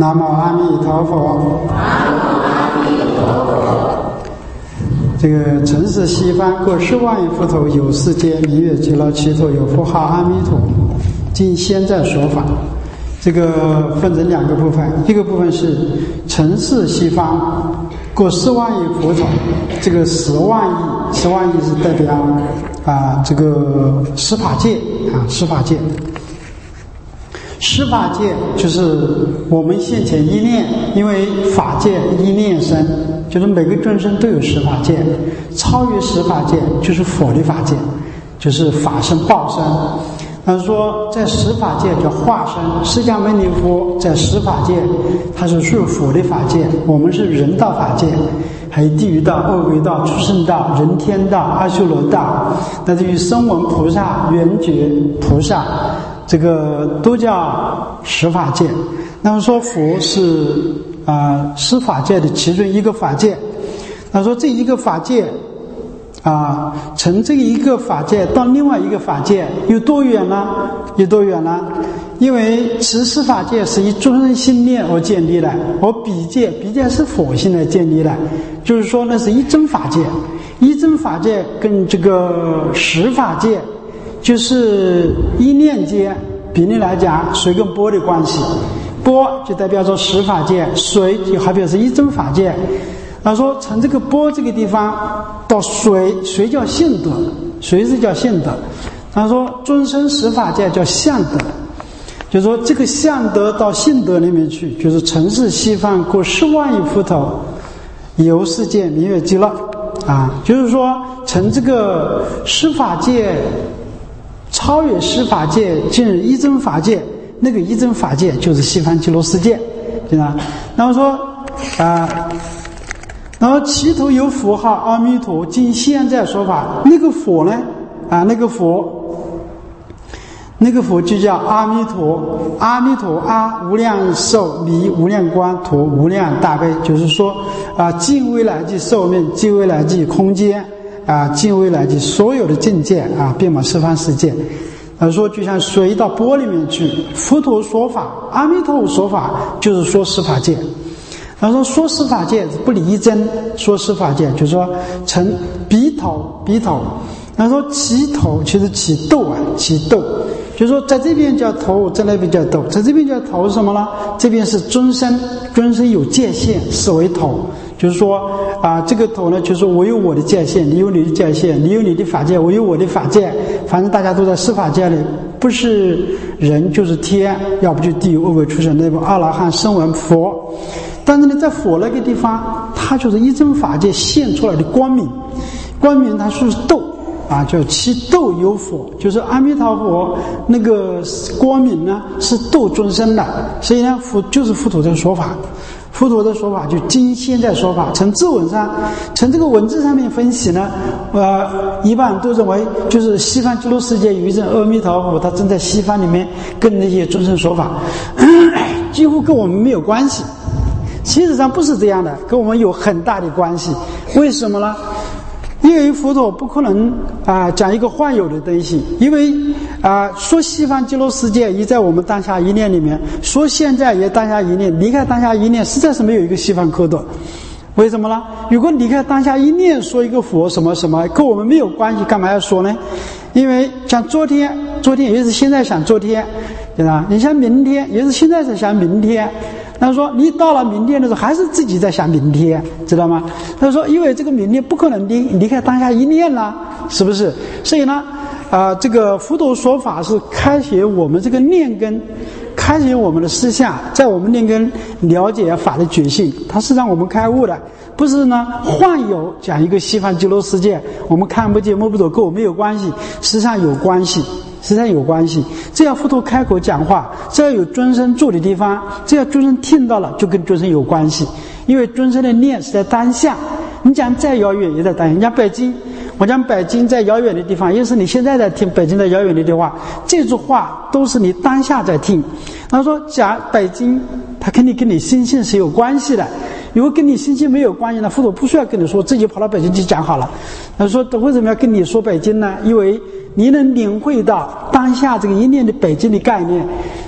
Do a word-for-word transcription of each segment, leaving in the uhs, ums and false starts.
南无阿弥陀佛。 南无阿弥陀佛。 这个尘世西方各十万亿佛头，有世界明月极乐其头，有佛号阿弥陀。今现在说法，这个分成两个部分，一个部分是尘世西方各十万亿佛头，这个十万亿，十万亿是代表啊这个十法界啊十法界。十法界就是我们现前一念，因为法界一念生，就是每个众生都有十法界，超越十法界就是佛的法界，就是法身报身。他说在十法界叫化身，释迦牟尼佛在十法界他是属佛的法界，我们是人道法界，还有地狱道、恶鬼道、畜生道、人天道、阿修罗道，那至于声闻菩萨、缘觉菩萨，这个都叫十法界。那么说佛是啊、呃、十法界的其中一个法界。他说这一个法界啊，从这一个法界到另外一个法界有多远呢？有多远呢？因为此十法界是以众生心念而建立的，而彼界彼界是佛性来建立的，就是说那是一真法界。一真法界跟这个十法界就是一念间，比例来讲水跟波的关系，波就代表着十法界，水就好比是一真法界。他说从这个波这个地方到水，水叫性德，水是叫性德。他说尊生十法界叫相德，就是说这个相德到性德里面去，就是尘世西方过十万亿佛头，游世界明月极乐啊，就是说从这个十法界超越十法界进入一真法界，那个一真法界就是西方极乐世界，对吧？然后说啊。然后其头有佛号阿弥陀，经现在说法，那个佛呢啊那个佛那个佛就叫阿弥陀。阿弥陀阿无量寿，弥无量光，陀无量大悲，就是说啊尽未来际寿命，尽未来际空间啊，尽未来际所有的境界啊，遍满十方世界。他说就像水到波里面去，佛陀说法，阿弥陀说法就是说十法界。他说说十法界不离一真，说十法界就是说成鼻头鼻头。他说起头其实起斗啊，起斗就是说在这边叫头，在那边叫斗。在这边叫头是什么呢？这边是尊身，尊身有界限，视为头。就是说啊、呃，这个头呢，就是我有我的界限，你有你的界限，你有你的法界，我有我的法界，反正大家都在十法界里，不是人就是天，要不就地狱恶鬼畜生，那部阿罗汉声闻佛。但是呢，在佛那个地方，它就是一真法界现出来的光明，光明它是斗啊，叫其斗有佛，就是阿弥陀佛那个光明呢是斗众生的，所以呢，佛就是佛陀的说法。佛陀的说法就经现在说法，从字文上，从这个文字上面分析呢，呃，一般都认为就是西方极乐世界有一尊阿弥陀佛，他正在西方里面跟那些众生说法，几乎跟我们没有关系。其实上不是这样的，跟我们有很大的关系。为什么呢？因为佛陀不可能啊、呃、讲一个幻有的东西，因为啊、呃、说西方极乐世界也在我们当下一念里面，说现在也当下一念，离开当下一念实在是没有一个西方可得。为什么呢？如果离开当下一念说一个佛什么什么跟我们没有关系，干嘛要说呢？因为像昨天昨天也是现在想昨天，对吧？你像明天也是现在在想明天。他说你到了明天的时候还是自己在想明天，知道吗？他说因为这个明天不可能离离开当下一念了，是不是？所以呢啊、呃，这个佛陀说法是开启我们这个念根，开启我们的思想，在我们念根了解法的觉性，它是让我们开悟的，不是呢幻有讲一个西方极乐世界我们看不见摸不着跟我没有关系，实际上有关系，实际上有关系。只要佛陀开口讲话，只要有尊生住的地方，只要尊生听到了，就跟尊生有关系。因为尊生的念是在当下，你讲再遥远也在当下。你讲北京，我讲北京在遥远的地方，也是你现在在听北京在遥远的地方，这句话都是你当下在听。他说讲北京，他肯定跟你心性是有关系的。如果跟你心性没有关系呢，佛陀不需要跟你说，自己跑到北京去讲好了。他说为什么要跟你说北京呢？因为你能领会到当下这个一念的北京的概念，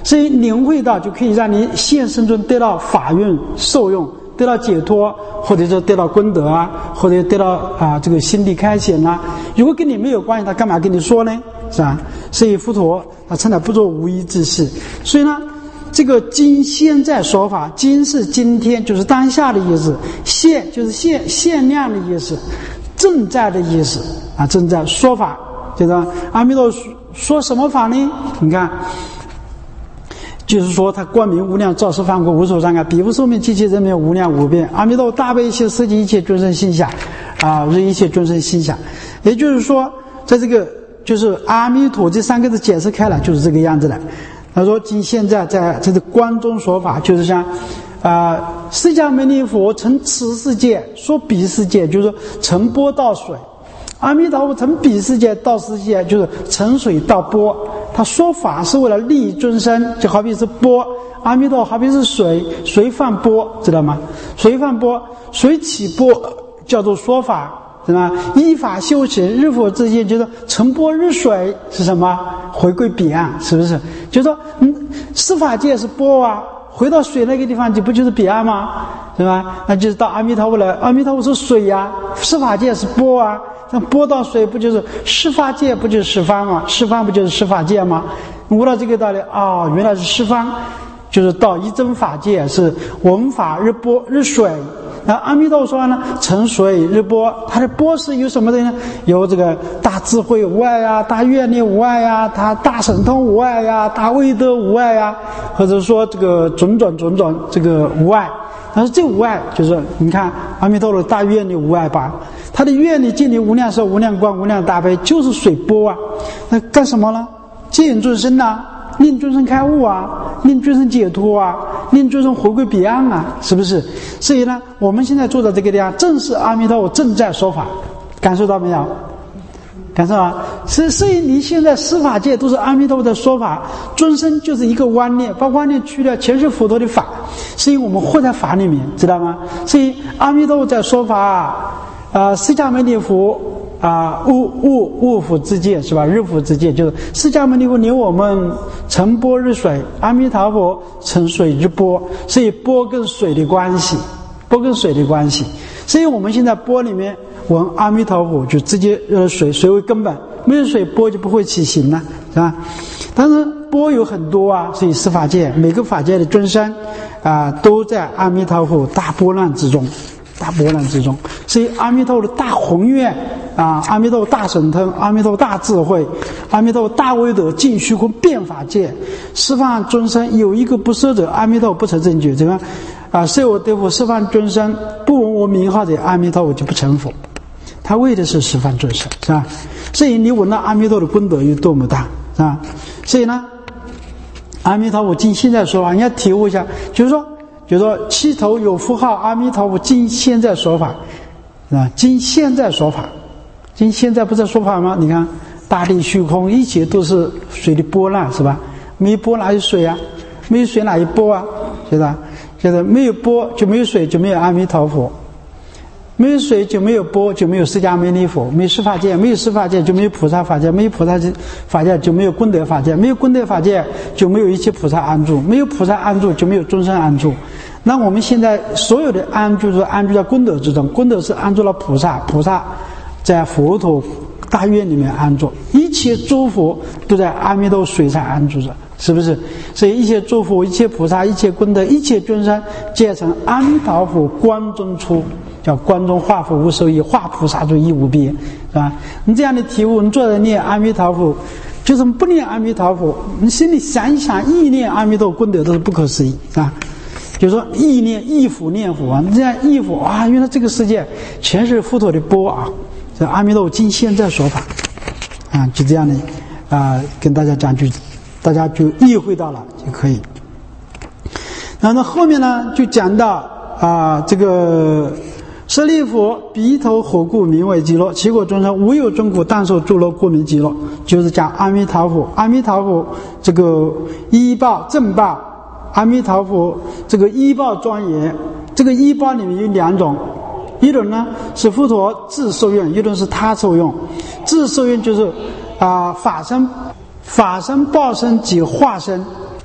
所以领会到就可以让你现生中得到法运受用，得到解脱，或者说得到功德啊，或者得到啊这个心地开显啊。如果跟你没有关系，他干嘛跟你说呢？是吧？所以佛陀他称他不做无依之事。所以呢，这个今现在说法，今是今天，就是当下的意思；现就是限限量的意思，正在的意思啊，正在说法。就是阿弥陀说说什么法呢？你看。就是说他光明无量，照十方国，无所障碍，彼无寿命，极其人民，无量无边。阿弥陀大悲心摄集一切众生心想啊，为一切众生心想。也就是说，在这个就是阿弥陀这三个字解释开来，就是这个样子的。他说今现在在这个观中说法，就是像啊、呃，释迦牟尼佛从此世界说彼世界，就是说从波到水。阿弥陀佛从彼世界到世界，就是从水到波。他说法是为了利益众生，就好比是波，阿弥陀好比是水，水放波，知道吗？水放波，水起波叫做说法，是吧？依法修行，日复之间，就是从波入水是什么？回归彼岸，是不是？就是说，嗯，十法界是波啊，回到水那个地方，就不就是彼岸吗？是吧？那就是到阿弥陀佛来，阿弥陀佛是水呀、啊，十法界是波啊。那波到水不就是十法界，不就是十方吗？十方不就是十法界吗？悟到这个道理啊、哦，原来是十方，就是到一真法界是闻法日波日水。那阿弥陀说呢，成水日波，它的波是有什么的呢？有这个大智慧无碍呀、大愿力无碍呀、它大神通无碍呀、大威德无碍呀，或者说这个种种种种这个无碍。但是这无碍就是你看阿弥陀佛的大愿力无碍吧，他的愿力尽力无量寿无量光无量大悲，就是水波啊。那干什么呢？接引众生啊，令众生开悟啊，令众生解脱啊，令众生回归彼岸啊，是不是？所以呢，我们现在坐在这个地方，正是阿弥陀佛正在说法，感受到没有？感受啊！所以，所以你现在十法界都是阿弥陀佛的说法，众生就是一个妄念，把妄念去掉，全是佛陀的法，所以我们活在法里面，知道吗？所以阿弥陀佛在说法啊，呃，释迦牟尼佛啊，悟悟悟佛之界是吧？日佛之界就是释迦牟尼佛领我们乘波日水，阿弥陀佛乘水日波，所以波跟水的关系，波跟水的关系，所以我们现在波里面。闻阿弥陀佛就直接呃水水为根本，没有水波就不会起行了，是吧？但是波有很多啊，所以十法界每个法界的众生啊、呃、都在阿弥陀佛大波浪之中，大波浪之中。所以阿弥陀佛的大宏愿啊，阿弥陀佛大神通，阿弥陀佛大智慧，阿弥陀佛大威德，尽虚空遍法界，十方众生有一个不舍者，阿弥陀佛不成正觉，怎么样？啊，设我对佛十方众生不闻我名号者，阿弥陀佛就不成佛。他为的是十方众生，是吧？所以你闻到阿弥陀的功德有多么大，是吧？所以呢，阿弥陀佛今现在说法，你要体悟一下，就是说，就是说，七头有符号，阿弥陀佛今现在说法，是吧？今现在说法，今现在不是说法吗？你看，大地虚空，一切都是水的波浪，是吧？没波哪有水啊？没有水哪有波啊？是吧？就是没有波就没有水，就没有阿弥陀佛。没有水就没有波，就没有释迦牟尼佛；没有十法界，没有十法界就没有菩萨法界；没有菩萨法界就没有功德法界；没有功德法界就没有一切菩萨安住；没有菩萨安住就没有众生安住。那我们现在所有的安住是安住在功德之中，功德是安住了菩萨，菩萨在佛陀大愿里面安住，一切诸佛都在阿弥陀水上安住着，是不是？所以一切诸佛、一切菩萨、一切功德、一切众生，皆成阿弥陀佛光中出。叫观中化佛无受益，化菩萨中亦无边，是吧？你这样的体悟，你坐在念阿弥陀佛，就是不念阿弥陀佛，你心里想一想，意念阿弥陀佛功德都是不可思议，是吧？就是说意念意佛念佛啊，你这样意佛啊，原来这个世界全是佛陀的波啊！这阿弥陀佛今现在说法啊，就这样的啊，跟大家讲句，大家就意会到了就可以。然后后面呢，就讲到啊，这个。舍利弗，彼头何故名为极乐？其果众生无有众苦，但受诸乐，故名极乐。就是讲阿弥陀佛，阿弥陀佛这个依报正报，阿弥陀佛这个依报庄严。这个依报里面有两种，一种呢是佛陀自受用，一种是他受用。自受用就是啊、呃、法身、法身报身及化身。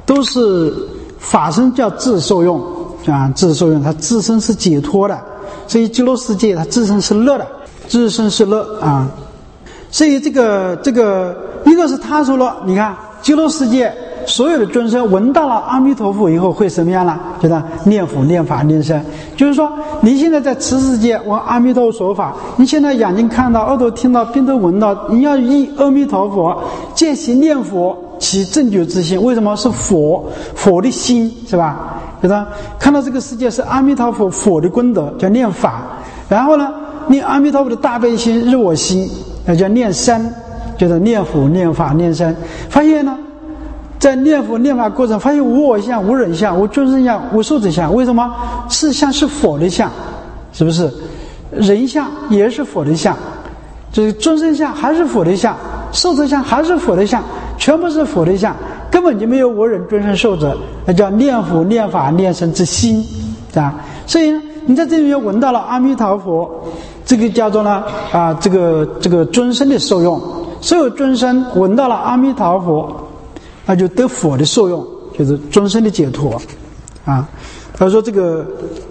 都是法身叫自受用啊，自受用，它自身是解脱的，所以极乐世界它自身是乐的，自身是乐啊。所以这个这个一个是他说了，你看极乐世界所有的众生闻到了阿弥陀佛以后会什么样呢？就是念佛念法念僧。就是说你现在在此世界闻阿弥陀佛说法，你现在眼睛看到，耳朵听到，鼻头闻到，你要依阿弥陀佛见行念佛起正觉之心。为什么是佛？佛的心是吧？就是看到这个世界是阿弥陀佛佛的功德，叫念法。然后呢念阿弥陀佛的大悲心日我心，那叫念僧，就是念佛念法念僧。发现呢在念佛念法过程发现无我相无人相无众生相无寿者相。为什么？是相是佛的相，是不是？人相也是佛的相，就是众生相还是佛的相，寿者相还是佛的相，全部是佛的相，根本就没有我人众生寿者，那叫念佛念法念僧之心啊。所以呢你在这里面闻到了阿弥陀佛，这个叫做呢啊这个这个众生的受用。所有众生闻到了阿弥陀佛，那就得佛的受用，就是众生的解脱啊。他说这个，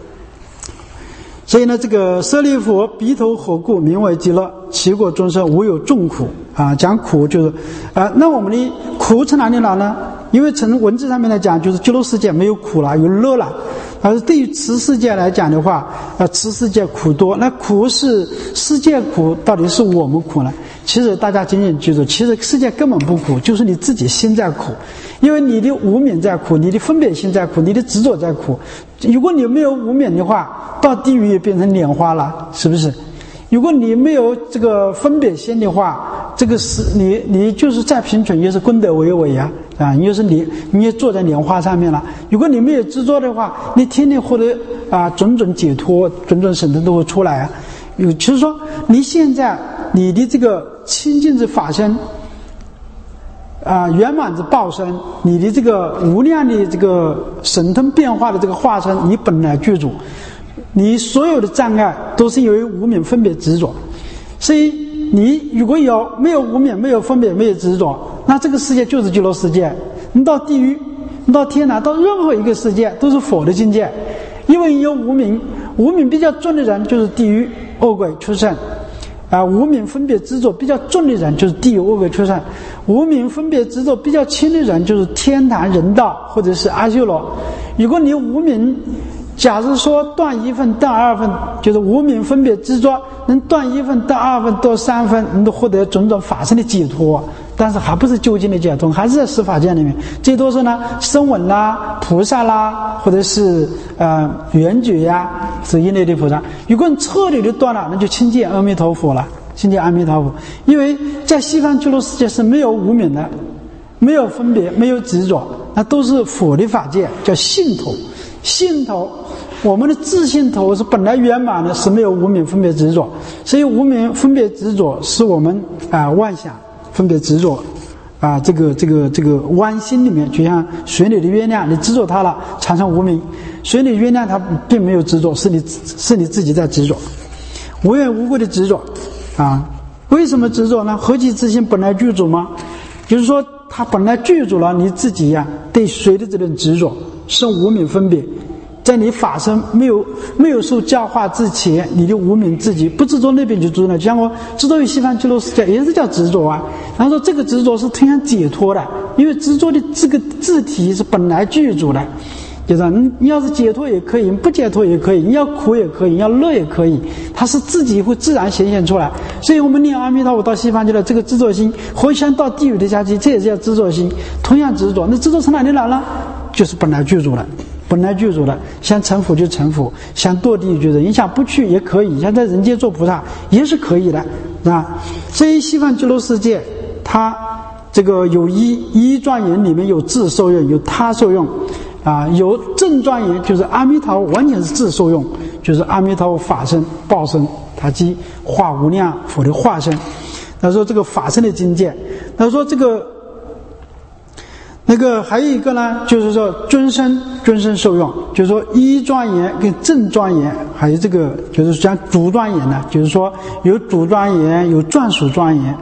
所以呢这个舍利弗鼻头何故名为极乐？其果众生无有众苦啊。讲苦就是啊，那我们的苦从哪里来呢？因为从文字上面来讲，就是极乐世界没有苦了，有乐了。而对于此世界来讲的话，呃，此世界苦多。那苦是世界苦，到底是我们苦呢？其实大家仅仅记住，其实世界根本不苦，就是你自己心在苦。因为你的无明在苦，你的分别心在苦，你的执着在苦。如果你没有无明的话，到地狱也变成莲花了，是不是？如果你没有这个分别心的话，这个是你你就是再贫穷也是功德为为呀啊！你就是你你也坐在莲花上面了。如果你没有执着的话，你天天获得啊种种解脱、种种神通都会出来啊。有就是说，你现在你的这个清净之法身啊，圆满之报身，你的这个无量的这个神通变化的这个化身，你本来具足。你所有的障碍都是由于无明分别执着，所以你如果有没有无明没有分别没有执着，那这个世界就是极乐世界。你到地狱你到天堂到任何一个世界都是佛的境界。因为你有无明，无明比较重的人就是地狱恶鬼畜生啊，无明分别执着比较重的人就是地狱恶鬼畜生，无明分别执着比较轻的人就是天堂人道或者是阿修罗。如果你无明假如说断一分断二分，就是无明分别执着能断一分断二分断三分，你都获得种种法身的解脱，但是还不是究竟的解脱，还是在十法界里面。最多是呢声闻啦菩萨啦，或者是呃圆觉呀是一类的菩萨。如果你彻底的断了，那就亲近阿弥陀佛了，亲近阿弥陀佛。因为在西方极乐世界是没有无明的，没有分别没有执着，那都是佛的法界，叫信头。信头我们的自信头是本来圆满的，是没有无明分别执着，所以无明分别执着是我们啊、呃、妄想分别执着啊、呃、这个这个这个妄心里面，就像水里的月亮，你执着它了产生无明，水里月亮它并没有执着，是你是你自己在执着，无缘无故的执着啊。为什么执着呢？何其自信本来具足吗？就是说它本来具足了，你自己呀、啊、对水的这种执着生无明分别，在你法身没有没有受教化之前，你的无明自己不执着那边就执着了。像我执着于西方极乐世界也是叫执着啊。然后说这个执着是通向解脱的，因为执着的这个自体是本来具足的，就是你你要是解脱也可以，不解脱也可以，你要苦也可以，你要乐也可以，它是自己会自然显现出来。所以我们念阿弥陀佛到西方极乐，这个执着心回向到地狱的下去，这也是叫执着心，同样执着。那执着从哪里来呢？就是本来具足的，本来具足的，想成佛就成佛，想堕地狱就是你想不去也可以，想在人间做菩萨也是可以的啊。所以西方极乐世界它这个有一一庄严里面有自受用，有他受用啊，有正庄严就是阿弥陀佛完全是自受用，就是阿弥陀佛法身报身，他即化无量佛的化身。他说这个法身的境界，他说这个那个还有一个呢，就是说尊身尊身受用，就是说一庄严跟正庄严，还有这个就是讲主庄严呢，就是说有主庄严有专属庄严，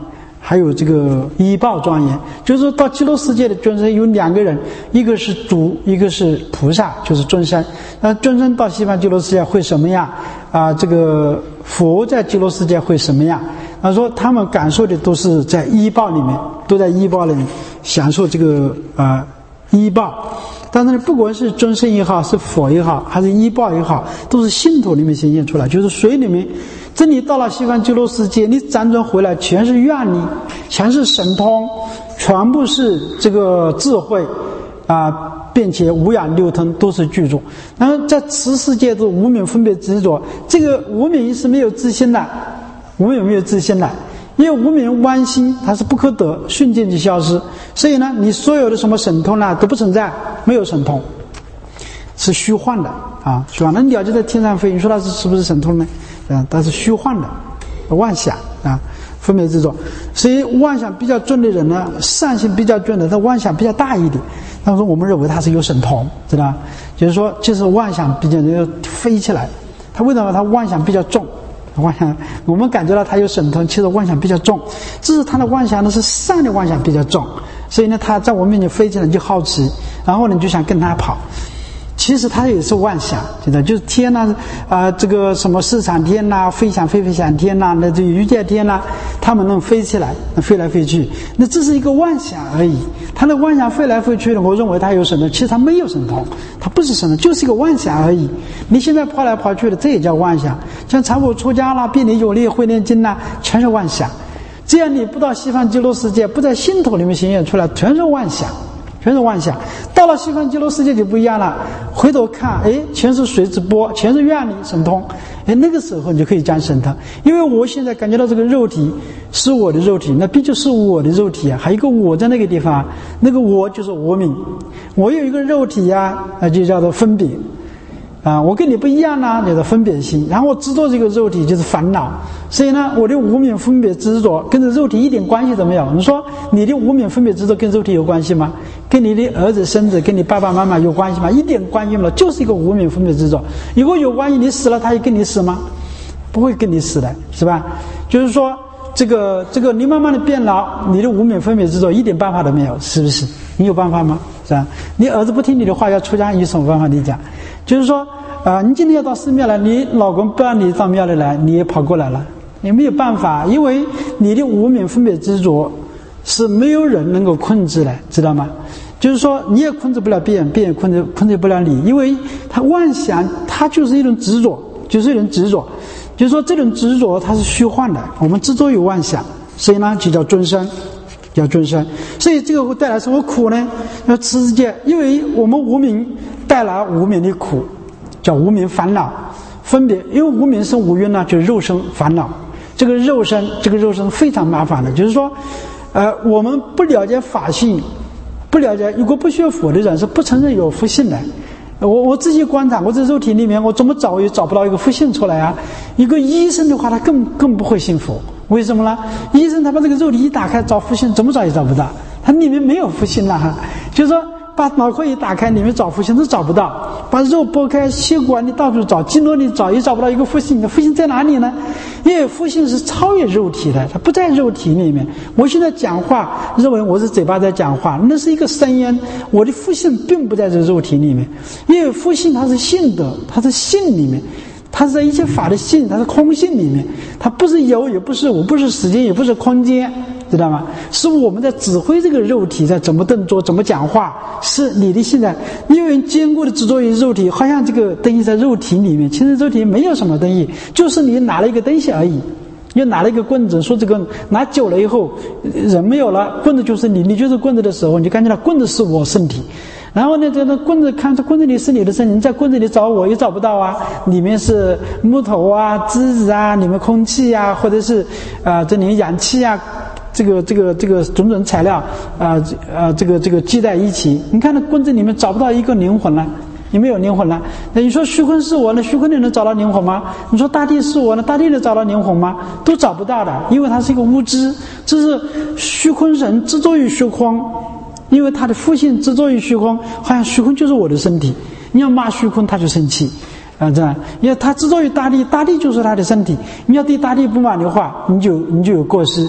还有这个依报庄严，就是说到极乐世界的尊生有两个人，一个是主，一个是菩萨，就是尊生。那尊生到西方极乐世界会什么样啊？这个佛在极乐世界会什么样？他说他们感受的都是在依报里面，都在依报里面享受这个啊依报。但是不管是尊生也好，是佛也好，还是依报也好，都是信徒里面显现出来，就是水里面。这里到了西方极乐世界，你辗转回来全是愿力，全是神通，全部是这个智慧啊，并且五眼六通都是具足。然后在此世界的无明分别执着，这个无明是没有自信的，无明没有自信的，因为无明弯心它是不可得，瞬间就消失。所以呢，你所有的什么神通呢都不存在，没有神通，是虚幻的啊，虚幻的。鸟就在天上飞，你说它是是不是神通呢？啊，它是虚幻的妄想啊，分别执着。所以妄想比较重的人呢，善性比较重的，他妄想比较大一点。但是我们认为他是有神通，知道吧？就是说，就是妄想比较要飞起来。他为什么他妄想比较重？妄想我们感觉到他有神通，其实妄想比较重。只是他的妄想呢是善的妄想比较重，所以呢他在我面前飞起来就好奇，然后呢就想跟他跑。其实它也是妄想，知道就是天呐、啊，啊，这个什么市场天呐、啊，飞翔飞飞翔天呐、啊，那这欲界天呐、啊，他们能飞起来，能飞来飞去，那这是一个妄想而已。他的妄想飞来飞去的，我认为他有神通，其实他没有神通，他不是神通，就是一个妄想而已。你现在跑来跑去的，这也叫妄想。像财富出家啦、辩理有力、会念经啦，全是妄想。这样你不到西方极乐世界，不在心头里面显现出来，全是妄想。全是妄想，到了西方极乐世界就不一样了。回头看，哎，全是水之波，全是愿力神通。哎，那个时候你就可以讲神通，因为我现在感觉到这个肉体是我的肉体，那必须是我的肉体啊，还有一个我在那个地方，那个我就是我命，我有一个肉体呀、啊，那就叫做分别。啊，我跟你不一样呢，叫做分别心。然后我执着这个肉体就是烦恼，所以呢，我的无明分别执着跟这肉体一点关系都没有。你说你的无明分别执着跟肉体有关系吗？跟你的儿子孙子跟你爸爸妈妈有关系吗？一点关系没有，就是一个无明分别执着。如果有关系，你死了他也跟你死吗？不会跟你死的，是吧？就是说这个这个你慢慢的变老，你的无明分别执着一点办法都没有，是不是？你有办法吗？是吧？你儿子不听你的话要出家，你有什么办法？你讲就是说啊、呃，你今天要到寺庙来，你老公不让你到庙里来，你也跑过来了，你没有办法，因为你的无明分别执着是没有人能够控制的，知道吗？就是说你也控制不了别人，别人控制控制不了你，因为他妄想，他就是一种执着，就是一种执着，就是说这种执着它是虚幻的，我们执着有妄想，所以呢就叫尊生。叫尊生，所以这个会带来什么苦呢？那此世界，因为我们无明带来无明的苦，叫无明烦恼分别。因为无明生五蕴呢，就是肉身烦恼。这个肉身，这个肉身非常麻烦的，就是说，呃，我们不了解法性，不了解，如果不学佛的人是不承认有佛性的。我我自己观察，我在肉体里面，我怎么找也找不到一个佛性出来啊！一个医生的话，他更更不会信佛。为什么呢？医生他把这个肉体一打开找佛性，怎么找也找不到，他里面没有佛性了哈。就是说，把脑壳一打开，里面找佛性都找不到；把肉剥开，血管你到处找，经络里找也找不到一个佛性。佛性在哪里呢？因为佛性是超越肉体的，它不在肉体里面。我现在讲话，认为我是嘴巴在讲话，那是一个声音，我的佛性并不在这个肉体里面。因为佛性它是性德，它是性里面。它是在一切法的性，它是空性里面，它不是有也不是无，不是时间也不是空间，知道吗？是我们在指挥这个肉体在怎么动作怎么讲话，是你的现在因为坚固的执着于肉体，好像这个东西在肉体里面，其实肉体没有什么东西，就是你拿了一个东西而已。又拿了一个棍子，说这个拿久了以后人没有了，棍子就是你，你就是棍子的时候，你就感觉到棍子是我身体。然后呢，这个棍子看这棍子里是你的身体，你在棍子里找我也找不到啊，里面是木头啊、枝子啊，里面空气啊，或者是啊、呃、这里面氧气啊，这个这个这个种种材料啊啊这个这个系在一起，你看那棍子里面找不到一个灵魂了。你没有灵魂了，那你说虚空是我呢？虚空里能找到灵魂吗？你说大地是我呢？大地能找到灵魂吗？都找不到的，因为它是一个无知，这是虚空神执着于虚空，因为他的父性执着于虚空，好像虚空就是我的身体。你要骂虚空，他就生气啊，这样，因为他执着于大地，大地就是他的身体。你要对大地不满的话，你就你就有过失。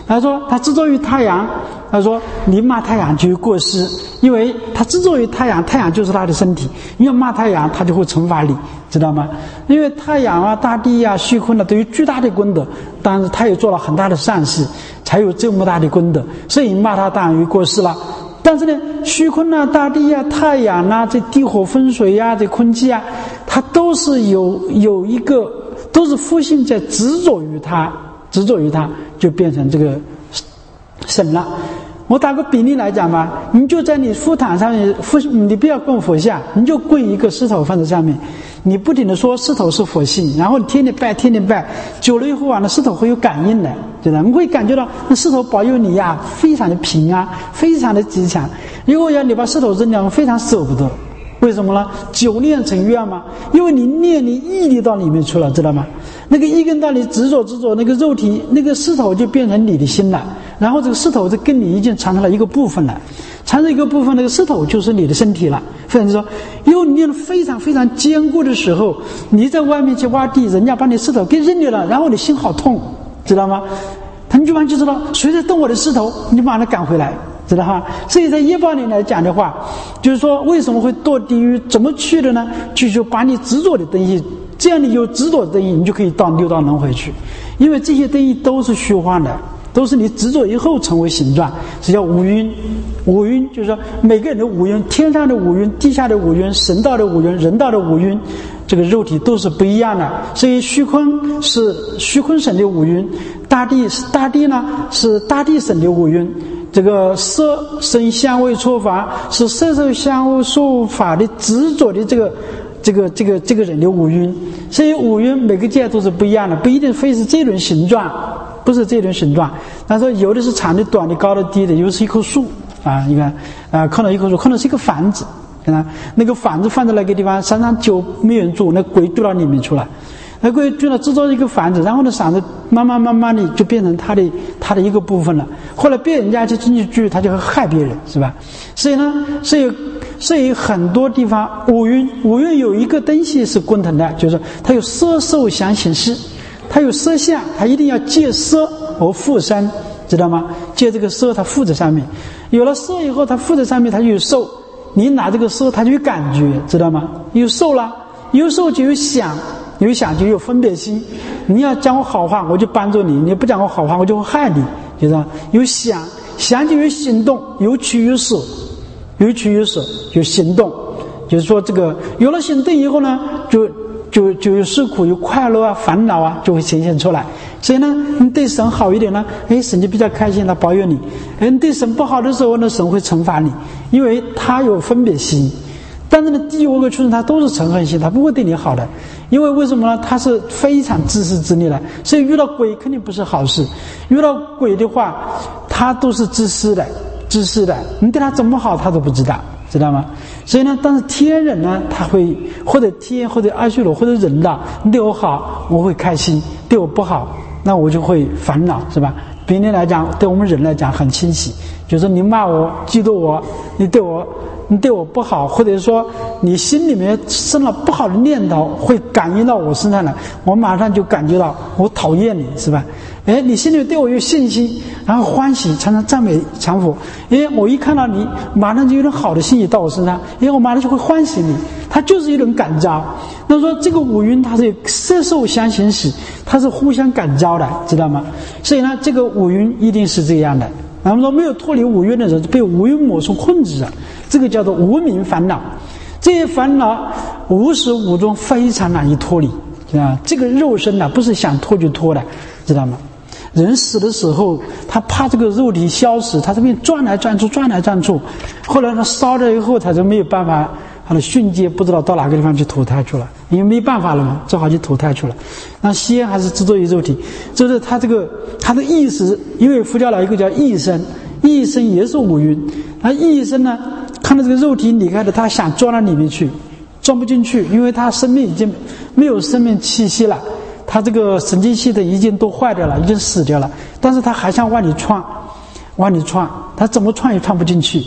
他说他执着于太阳，他说你骂太阳就有过失，因为他执着于太阳，太阳就是他的身体，你要骂太阳他就会惩罚你，知道吗？因为太阳啊、大地啊、虚空啊都有巨大的功德，但是他也做了很大的善事，才有这么大的功德，所以你骂他当然有过失了。但是呢，虚空啊、大地啊、太阳啊、这地火风水啊、这空气啊，它都是有有一个，都是复性在执着于它，执着于它就变成这个神了。我打个比例来讲吧，你就在你佛坛上面，佛你不要供佛像，你就跪一个石头放在上面，你不停的说石头是佛性，然后你天天拜天天拜，久了以后啊，那石头会有感应的，对吧？你会感觉到那石头保佑你呀、啊，非常的平安，非常的吉祥。如果要你把石头扔掉，非常舍不得。为什么呢？久念成怨嘛，因为你念你毅力到里面去了，知道吗？那个一根到你执着执着，那个肉体那个石头就变成你的心了，然后这个石头就跟你已经产生了一个部分了，产生一个部分，那个石头就是你的身体了。所以说，因为你念得非常非常坚固的时候，你在外面去挖地，人家把你石头给扔掉了，然后你心好痛，知道吗？他们就马上就知道谁在动我的石头，你把它赶回来。知道哈？所以在业报里来讲的话，就是说为什么会堕地狱，怎么去的呢？就是把你执着的东西，这样你有执着的东西，你就可以到六道轮回去，因为这些东西都是虚幻的，都是你执着以后成为形状，是叫五蕴。五蕴就是说每个人的五蕴，天上的五蕴、地下的五蕴、神道的五蕴、人道的五蕴，这个肉体都是不一样的。所以虚空是虚空省的五蕴，大地是大地呢是大地省的五蕴。这个色声香味触法是色受香味触法的执着的这个这个这个这个人的五蕴，所以五蕴每个界都是不一样的，不一定非是这种形状，不是这种形状。但是有的是长的、短的、高的、低的，有的是一棵树啊，你看啊，看到一棵树，看到是一个房子，看到那个房子放在那个地方，山上久没人住，那鬼住到里面去了。那鬼住了制造一个房子，然后呢，房子慢慢慢慢的就变成他的他的一个部分了。后来别人家去进去住，他就会害别人，是吧？所以呢，所以所以很多地方五蕴五蕴有一个东西是共同的，就是它有色受想行识，它有色相，它一定要借色而附身，知道吗？借这个色它附在上面，有了色以后，它附在上面，它就有受。你拿这个色，它就有感觉，知道吗？有受了，有受就有想。有想就有分别心，你要讲我好话，我就帮助你；你不讲我好话，我就会害你，就是有想，想就有行动，有取有舍，有取有舍，有行动。就是说，这个有了行动以后呢，就就就有受苦、有快乐啊、烦恼啊，就会呈现出来。所以呢，你对神好一点呢，哎，神就比较开心，他保佑你；哎，你对神不好的时候呢，神会惩罚你，因为他有分别心。但是呢，地狱恶鬼畜生他都是嗔恨心，他不会对你好的，因为为什么呢？他是非常自私自利的，所以遇到鬼肯定不是好事。遇到鬼的话，他都是自私的，自私的，你对他怎么好他都不知道，知道吗？所以呢，但是天人呢，他会或者天或者阿修罗或者人道，你对我好我会开心，对我不好那我就会烦恼，是吧？比例来讲，对我们人来讲很清晰，就是你骂我、嫉妒我，你对我。你对我不好，或者说你心里面生了不好的念头，会感应到我身上来，我马上就感觉到我讨厌你，是吧？哎，你心里对我有信心，然后欢喜，常常赞美常佛。哎，我一看到你，马上就有点好的信息到我身上，哎，我马上就会欢喜你。它就是一种感召。那说这个五蕴它是色受相行识，它是互相感召的，知道吗？所以呢，这个五蕴一定是这样的。咱们说没有脱离五蕴的人，被五蕴魔所控制了。这个叫做无明烦恼，这些烦恼无始无终，非常难以脱离啊！这个肉身呢，不是想脱就脱的，知道吗？人死的时候，他怕这个肉体消失，他这边转来转去，转来转去，后来他烧了以后，他就没有办法，他的训诫不知道到哪个地方去投胎去了，因为没办法了嘛，只好去投胎去了。那西安还是执着于肉体，就是他这个他的意识，因为佛教来一个叫意身，意身也是五蕴，那意身呢？看到这个肉体离开了，他想钻到里面去，钻不进去，因为他生命已经没有生命气息了，他这个神经系统已经都坏掉了，已经死掉了，但是他还想往里窜，往里窜，他怎么窜也窜不进去，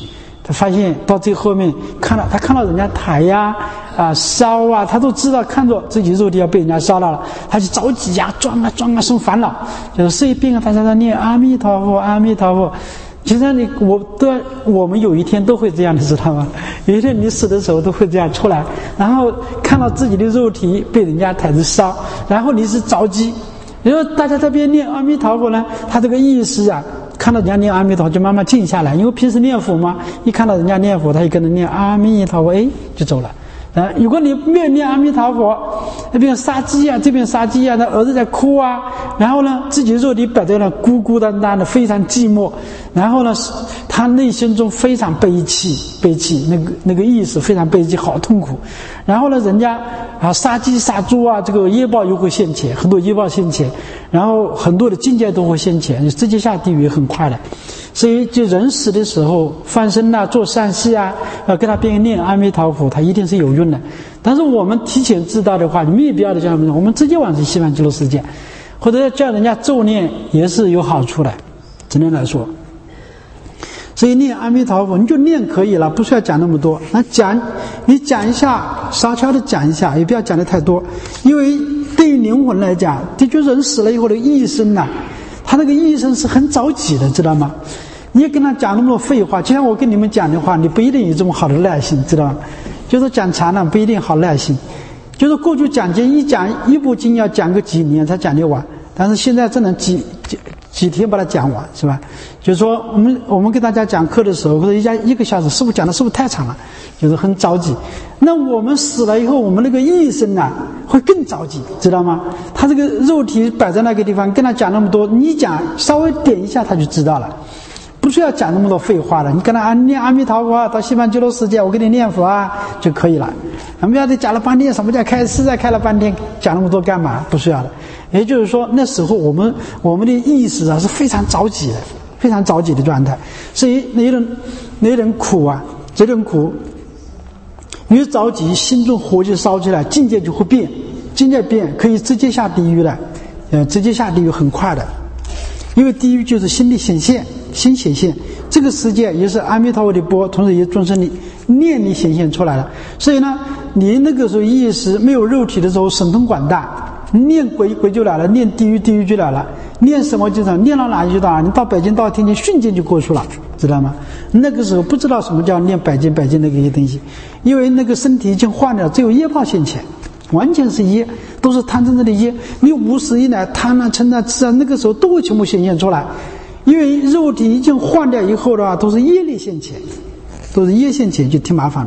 他发现到最后面看到他看到人家抬呀啊烧啊，他都知道看着自己肉体要被人家烧到了，他就着急呀装啊装啊生烦恼，就是这一遍他在那念阿弥陀佛阿弥陀佛。其实你我都我们有一天都会这样的，知道吗？有一天你死的时候都会这样出来，然后看到自己的肉体被人家抬着烧，然后你是着急，然后大家这边念阿弥陀佛呢，他这个意识啊看到人家念阿弥陀佛就慢慢静下来，因为平时念佛嘛，一看到人家念佛他就跟着念阿弥陀佛，哎就走了。啊，如果你没有念阿弥陀佛，那边杀鸡啊，这边杀鸡啊，他儿子在哭啊，然后呢，自己肉体摆在那孤孤单单的，非常寂寞，然后呢，他内心中非常悲戚，悲戚，那个那个意识非常悲戚，好痛苦。然后呢，人家啊杀鸡杀猪啊，这个业报又会现前，很多业报现前，然后很多的境界都会现前，直接下地狱很快的。所以就人死的时候翻身啊，做善事啊，要跟他边念阿弥陀佛，他一定是有用的。但是我们提前知道的话，你没有必要的叫我们直接往西方极乐世界，或者叫人家咒念也是有好处的，只能来说。所以念阿弥陀佛你就念可以了，不需要讲那么多。那讲你讲一下，稍悄的讲一下，也不要讲的太多，因为对于灵魂来讲，的确人死了以后的一生呐、啊，他那个一生是很着急的，知道吗？你也跟他讲那么多废话，就像我跟你们讲的话，你不一定有这么好的耐心，知道吗？就是讲长了不一定好耐心，就是过去讲经一讲一部经要讲个几年才讲得完，但是现在只能几几几天把它讲完，是吧？就是说我们我们跟大家讲课的时候，或者一家一个小时，是不是讲的是不是太长了？就是很着急。那我们死了以后，我们那个意识啊会更着急，知道吗？他这个肉体摆在那个地方，跟他讲那么多，你讲稍微点一下他就知道了。不需要讲那么多废话了，你跟他念阿弥陀佛到西方极乐世界，我给你念佛啊就可以了。我们要得讲了半天，什么叫开示啊？开了半天，讲那么多干嘛？不需要的。也就是说，那时候我们我们的意识啊是非常着急的，非常着急的状态。所以那人那人苦啊，这人苦，越着急，心中火就烧起来，境界就会变，境界变可以直接下地狱的，呃，直接下地狱很快的。因为地狱就是心的显现，心显现，这个世界也是阿弥陀佛的波，同时也众生的念力显现出来了。所以呢，你那个时候意识没有肉体的时候，神通广大，念鬼鬼就来了，念地狱地狱就来了，念什么就到，念到哪里就到哪里，你到北京到天津瞬间就过去了，知道吗？那个时候不知道什么叫念百经百经那个些东西，因为那个身体已经换了，只有业报现前。完全是业，都是贪嗔痴的业。你无始以来贪啊、嗔啊、痴啊，那个时候都会全部显现出来。因为肉体已经换掉以后的话，都是业力现前，都是业现前，就挺麻烦的。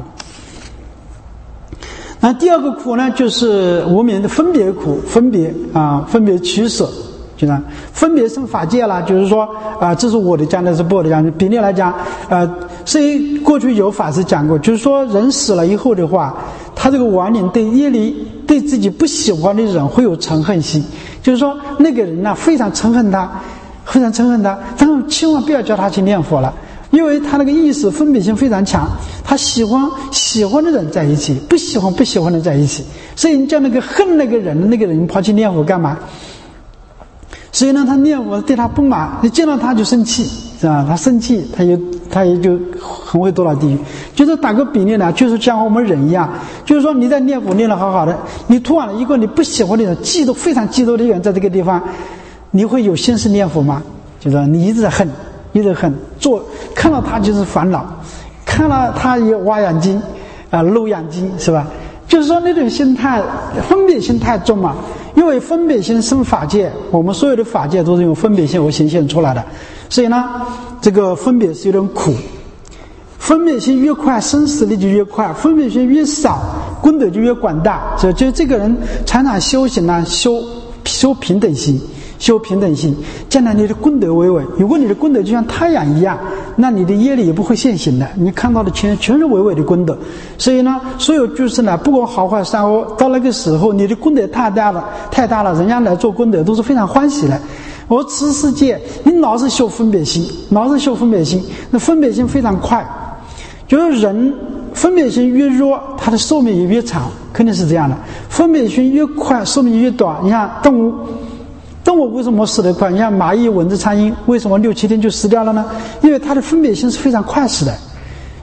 那第二个苦呢，就是无明的分别苦，分别啊，分别取舍，就呢，分别生法界了，就是说啊，这是我的讲的，是不我的讲的。比例来讲，呃，所以过去有法师讲过，就是说人死了以后的话，他这个亡灵对业力对自己不喜欢的人会有嗔恨心，就是说那个人呢、啊、非常憎恨他，非常憎恨他，但是千万不要叫他去念佛了，因为他那个意识分别心非常强，他喜欢喜欢的人在一起，不喜欢不喜欢的在一起，所以你叫那个恨那个人的那个人跑去念佛干嘛？所以呢，他念佛对他不满，你见到他就生气，是吧？他生气，他也他也就很会堕到地狱。就是打个比例呢，就是像我们人一样，就是说你在念佛念得好好的，你突然一个你不喜欢的人，嫉妒非常嫉妒的人在这个地方，你会有心思念佛吗？就是你一直恨，一直恨，做看到他就是烦恼，看到他也挖眼睛，啊、呃，漏眼睛，是吧？就是说那种心态，分别心太重嘛。因为分别心生法界，我们所有的法界都是用分别心而显现出来的，所以呢，这个分别是有点苦。分别心越快，生死力就越快；分别心越少，功德就越广大。所以，就这个人常常修行呢，修修平等心，修平等心，将来你的功德为伟。如果你的功德就像太阳一样，那你的业力也不会现行的，你看到的全全是伟伟的功德。所以呢，所有居士呢，不管好坏善恶，到那个时候你的功德太大了，太大了，人家来做功德都是非常欢喜的。我此世界，你老是修分别心，老是修分别心，那分别心非常快，就是人分别心越弱，他的寿命也越长，肯定是这样的。分别心越快，寿命越短。你看动物。动物为什么死得快？你看蚂蚁、蚊子、苍蝇，为什么六七天就死掉了呢？因为它的分别心是非常快死的。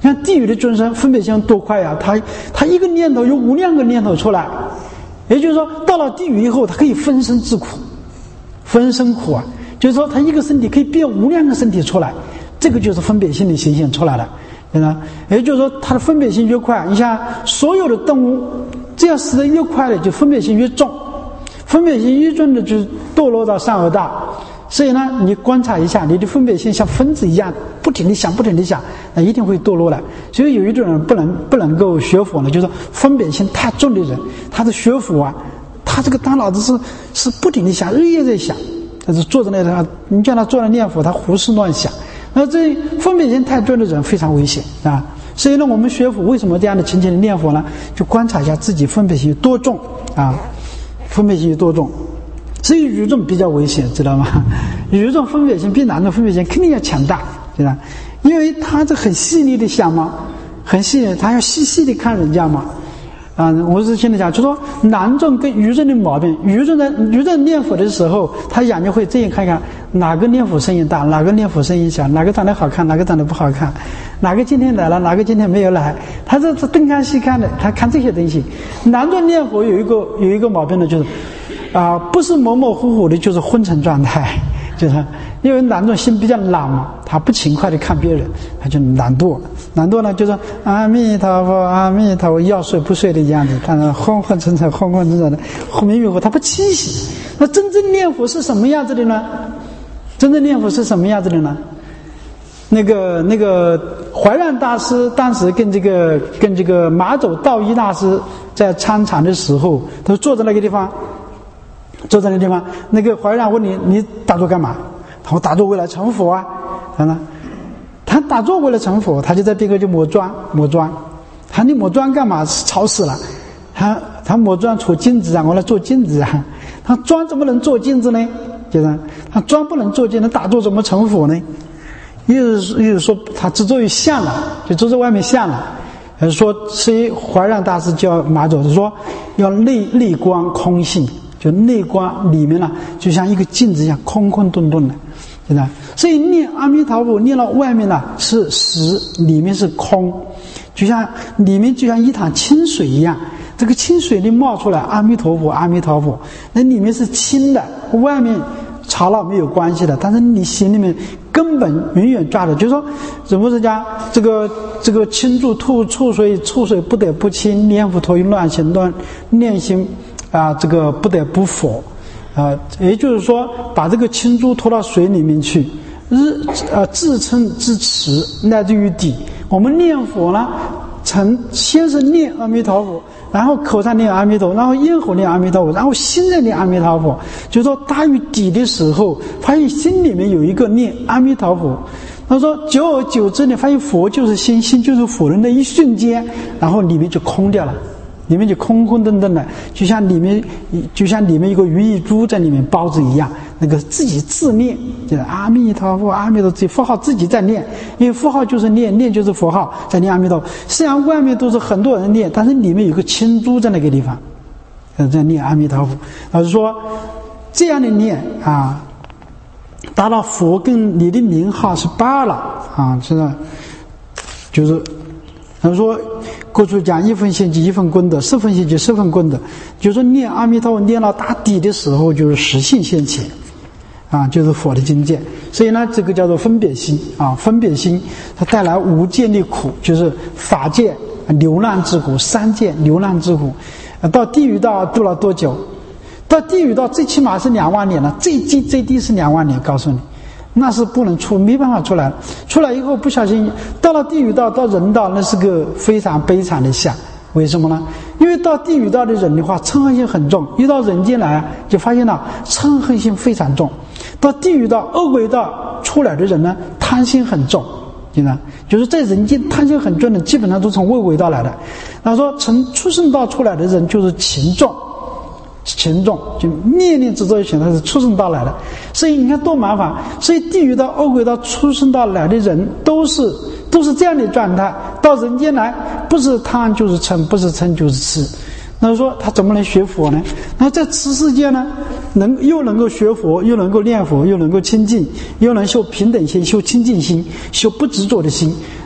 像地狱的众生分别心多快呀、啊！他他一个念头有无量个念头出来，也就是说，到了地狱以后，他可以分身自苦，分身苦啊，就是说他一个身体可以变无量个身体出来，这个就是分别心的显现出来了。也就是说，它的分别心越快，你像所有的动物，这样死得越快的，就分别心越重，分别心越重的就堕落到三恶道。所以呢，你观察一下，你的分别心像分子一样，不停地想，不停地想，那一定会堕落的。所以有一种人不能不能够学佛呢，就是分别心太重的人，他的学佛啊，他这个大脑子是是不停地想，日夜在想，但是坐在那里，你叫他坐在念佛，他胡思乱想。那这分别心太重的人非常危险啊！所以呢，我们学佛为什么这样的勤勤的念佛呢？就观察一下自己分别心有多重啊，分别心有多重。所以愚众比较危险，知道吗？愚众分别心比男众分别心肯定要强大，对吧？因为他这很细腻的想嘛，很细腻，他要细细的看人家嘛。啊，我是现在讲，就说男众跟愚众的毛病，愚众在愚众念佛的时候，他眼睛会这样看看哪个念佛声音大，哪个念佛声音小，哪个长得好看，哪个长得不好看，哪个今天来了，哪个今天没有来，他这是东看西看的，他看这些东西。男众念佛有一个有一个毛病呢，就是啊、呃，不是模模糊糊的，就是昏沉状态，就是因为男众心比较懒嘛，他不勤快的看别人，他就懒惰。懒惰呢，就是阿弥陀佛，阿弥陀佛，要睡不睡的样子，他昏昏沉沉、昏昏沉沉的，昏迷迷糊，他不清醒。那真正念佛是什么样子的呢？真正念佛是什么样子的呢？那个那个怀让大师当时跟这个跟这个马祖道一大师在参禅的时候，他坐在那个地方，坐在那个地方，那个怀让问你，你打坐干嘛？他说打坐为了成佛啊，然后呢？他打坐为了成佛，他就在边上就抹砖抹砖。他你抹砖干嘛？吵死了。他他抹砖戳镜子啊，我来做镜子啊。他砖怎么能做镜子呢？就是他砖不能做镜子，打坐怎么成佛呢？意思意思说他执着于相了，就执着外面相了。还是说，所以怀让大师教马祖是说，要内内观空性，就内观里面呢，就像一个镜子一样，空空洞洞的。对吧？所以念阿弥陀佛念到外面呢是实，里面是空，就像里面就像一潭清水一样，这个清水里冒出来阿弥陀佛阿弥陀佛，那里面是清的，外面吵闹没有关系的，但是你心里面根本永远抓着，就是说怎么是讲这个这个清住吐触水，触水不得不清，念佛陀于乱行乱念心啊，这个不得不佛。啊，也就是说，把这个青珠拖到水里面去，日呃自称自持，乃至于底。我们念佛呢，成先是念阿弥陀佛，然后口上念阿弥陀佛，然后咽喉念阿弥陀佛，然后心在念阿弥陀佛。就是说，大于底的时候，发现心里面有一个念阿弥陀佛。他说，久而久之，你发现佛就是心，心就是佛的那一瞬间，然后里面就空掉了。里面就空空洞洞的，就像里面就像里面一个如意珠在里面包着一样，那个自己自念，就是阿弥陀佛，阿弥陀佛，自己佛号自己在念，因为佛号就是念，念就是佛号，在念阿弥陀佛。虽然外面都是很多人念，但是里面有个青珠在那个地方，在念阿弥陀佛。老师说，这样的念啊，达到佛跟你的名号是八了啊，是的，就是。他说过去讲一分现即一分功德，十分现即十分功德，就是念阿弥陀佛念到打底的时候，就是实性现前啊，就是佛的境界。所以呢，这个叫做分别心啊，分别心它带来无间的苦，就是法界流浪之苦，三界流浪之苦。到地狱道度了多久？到地狱道最起码是两万年了，最低最低是两万年，告诉你。那是不能出，没办法出来。出来以后不小心到了地狱道，到人道，那是个非常悲惨的相。为什么呢？因为到地狱道的人的话，嗔恨心很重；一到人间来，就发现了嗔恨心非常重。到地狱道、恶鬼道出来的人呢，贪心很重。对吧？就是在人间贪心很重的，基本上都从恶鬼道来的。他说，从畜生道出来的人就是情重。情重，就念念执着一想，他是畜生道来的，所以你看多麻烦。所以地狱道、恶鬼道、畜生道来的人，都是都是这样的状态。到人间来，不是贪就是嗔，不是嗔就是痴。那说他怎么能学佛呢？那在此世界呢，能又能够学佛，又能够念佛，又能够清净，又能修平等心、修清净心、修不执着的心。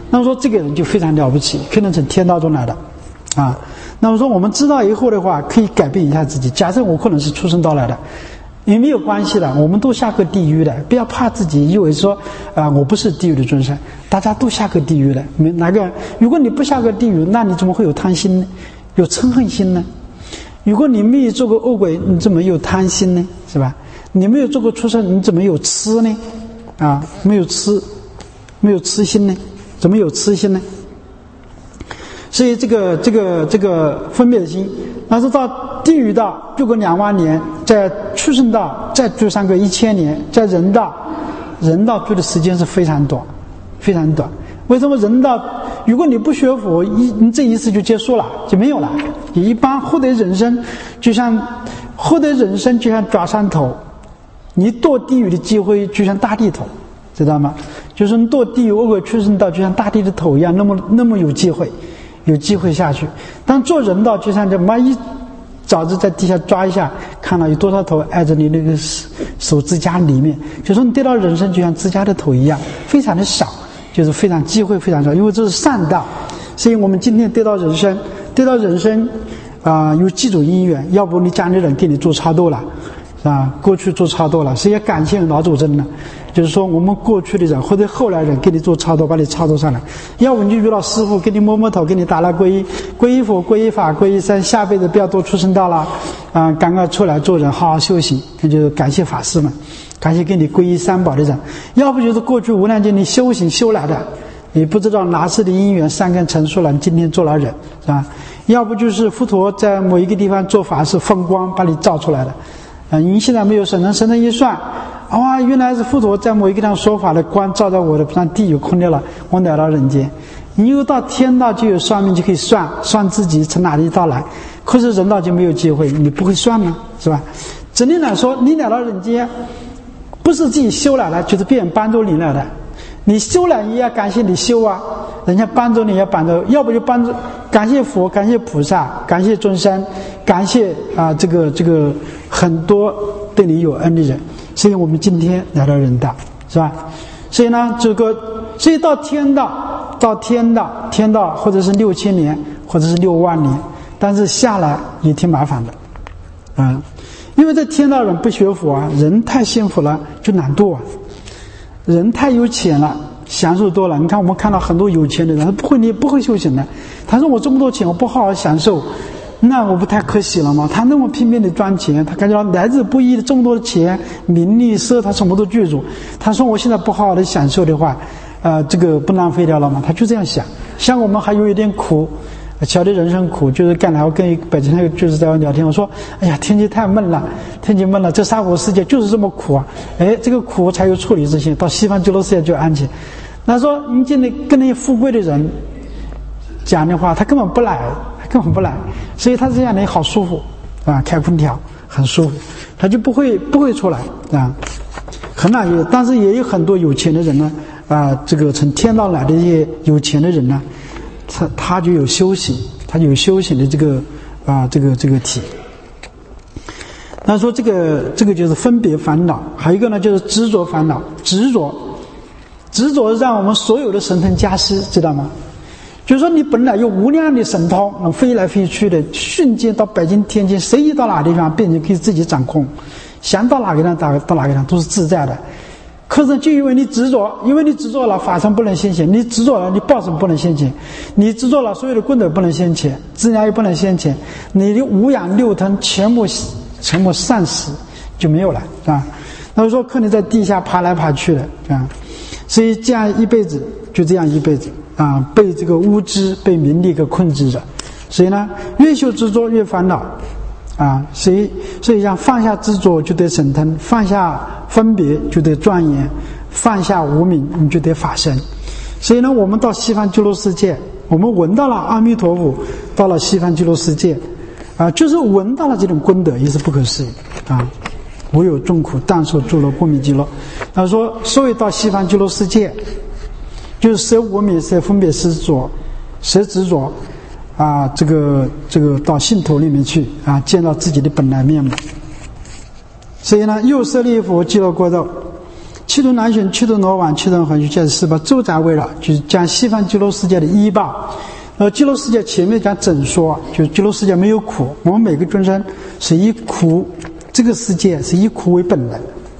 那么说这个人就非常了不起，可能从天道中来的啊。那么说我们知道以后的话，可以改变一下自己。假设我可能是畜生道来的，也没有关系的，我们都下过地狱的，不要怕自己以为说啊、呃、我不是地狱的众生，大家都下过地狱的。哪个如果你不下过地狱，那你怎么会有贪心呢？有嗔恨心呢？如果你没有做过恶鬼，你怎么有贪心呢？是吧？你没有做过畜生，你怎么有痴呢？啊，没有痴，没有痴心呢？怎么有痴心呢？所以这个这个这个分别心，但是到地狱道住个两万年，在畜生道再住上个一千年，在人道，人道住的时间是非常短，非常短。为什么人道？如果你不学佛，一你这一次就结束了，就没有了。你一般获得人生，就像获得人生就像抓山头，你堕地狱的机会就像大地头，知道吗？就是你堕地狱恶鬼畜生道，就像大地的头一样，那么那么有机会。有机会下去，当做人道就像这妈一爪子在地下抓一下，看到有多少头挨着你那个手指甲里面，就说你得到人生就像指甲的头一样，非常的少，就是非常机会非常少，因为这是善道。所以我们今天得到人生，得到人生啊、呃，有几种因缘，要不你家里人给你做超度了，啊，过去做超度了，所以要感谢老祖宗呢。就是说我们过去的人或者后来人给你做超度，把你超度上来，要不你就遇到师父给你摸摸头，给你打了皈依，皈依佛皈依法皈依僧，下辈子不要多畜生道了啊、呃，赶快出来做人，好好修行，那就感谢法师们，感谢给你皈依三宝的人。要不就是过去无量劫你修行修来的，你不知道哪次的因缘善根成熟了，你今天做了人，是吧？要不就是佛陀在某一个地方做法是风光把你照出来的啊，你现在没有神能神能一算，哇，原来是佛陀在某一个地方说法的光照在我的，让地有空掉了，我来到人间。你又到天道就有算命，就可以算算自己从哪里到来，可是人道就没有机会，你不会算呢，是吧？整体来说，你来到人间不是自己修来的，就是别人帮助你来的。你修来也要感谢你修啊，人家帮助你也帮助，要不就帮助感谢佛，感谢菩萨，感谢众生，感谢啊、呃、这个这个很多对你有恩的人。所以我们今天来到人道，是吧？所以呢，这个所以到天道，到天道，天道或者是六千年，或者是六万年，但是下来也挺麻烦的，嗯，因为这天道人不学佛啊，人太幸福了就懒惰啊，人太有钱了，享受多了。你看我们看到很多有钱的人，他不会你不会修行的，他说我这么多钱我不好好享受，那我不太可惜了吗？他那么拼命的赚钱，他感觉到来之不易的这么多的钱名利色他什么都具足，他说我现在不好好的享受的话呃，这个不浪费掉了吗？他就这样想。像我们还有一点苦，晓得人生苦，就是刚才我跟北京那个就是在聊天，我说哎呀天气太闷了，天气闷了，这娑婆世界就是这么苦啊，哎，这个苦才有处理之心，到西方极乐世界就安全。他说你今天跟那些富贵的人讲的话，他根本不来，他根本不来，所以他这样的好舒服啊，开空调很舒服，他就不会不会出来啊，很难有。但是也有很多有钱的人呢啊，这个从天道来的这些有钱的人呢，他他就有修行，他就有修行的这个啊这个这个体。那说这个这个就是分别烦恼，还有一个呢就是执着烦恼，执着执着让我们所有的神通加失，知道吗？就是说你本来有无量的神通，能飞来飞去的，瞬间到北京天津，随意到哪个地方变成可以自己掌控，想到哪个地方到到哪个地方都是自在的。可是就因为你执着，因为你执着了法身不能现前，你执着了你报身不能现前，你执着了所有的功德不能现前，自然也不能现前，你的五养六腾全部全部散失就没有了啊。那就说可能在地下爬来爬去的啊，所以这样一辈子就这样一辈子啊，被这个无知被名利给控制着。所以呢，越修执着越烦恼啊，所以所以像放下执着就得神通，放下分别就得庄严，放下无明你就得法身。所以呢，我们到西方极乐世界，我们闻到了阿弥陀佛，到了西方极乐世界啊，就是闻到了这种功德，也是不可思议啊。无有众苦，但受诸乐不明极乐。他说，所以到西方极乐世界，就是舍无明、舍分别、舍执着、舍执着啊，这个这个到信头里面去啊，见到自己的本来面目。所以呢，又舍利佛极乐国土， 七轮南巡，七轮罗网，七轮横须，这是把周匝围绕，就是讲西方极乐世界的依报。呃，极乐世界前面讲整说，就是极乐世界没有苦，我们每个众生是以苦，这个世界是以苦为本的。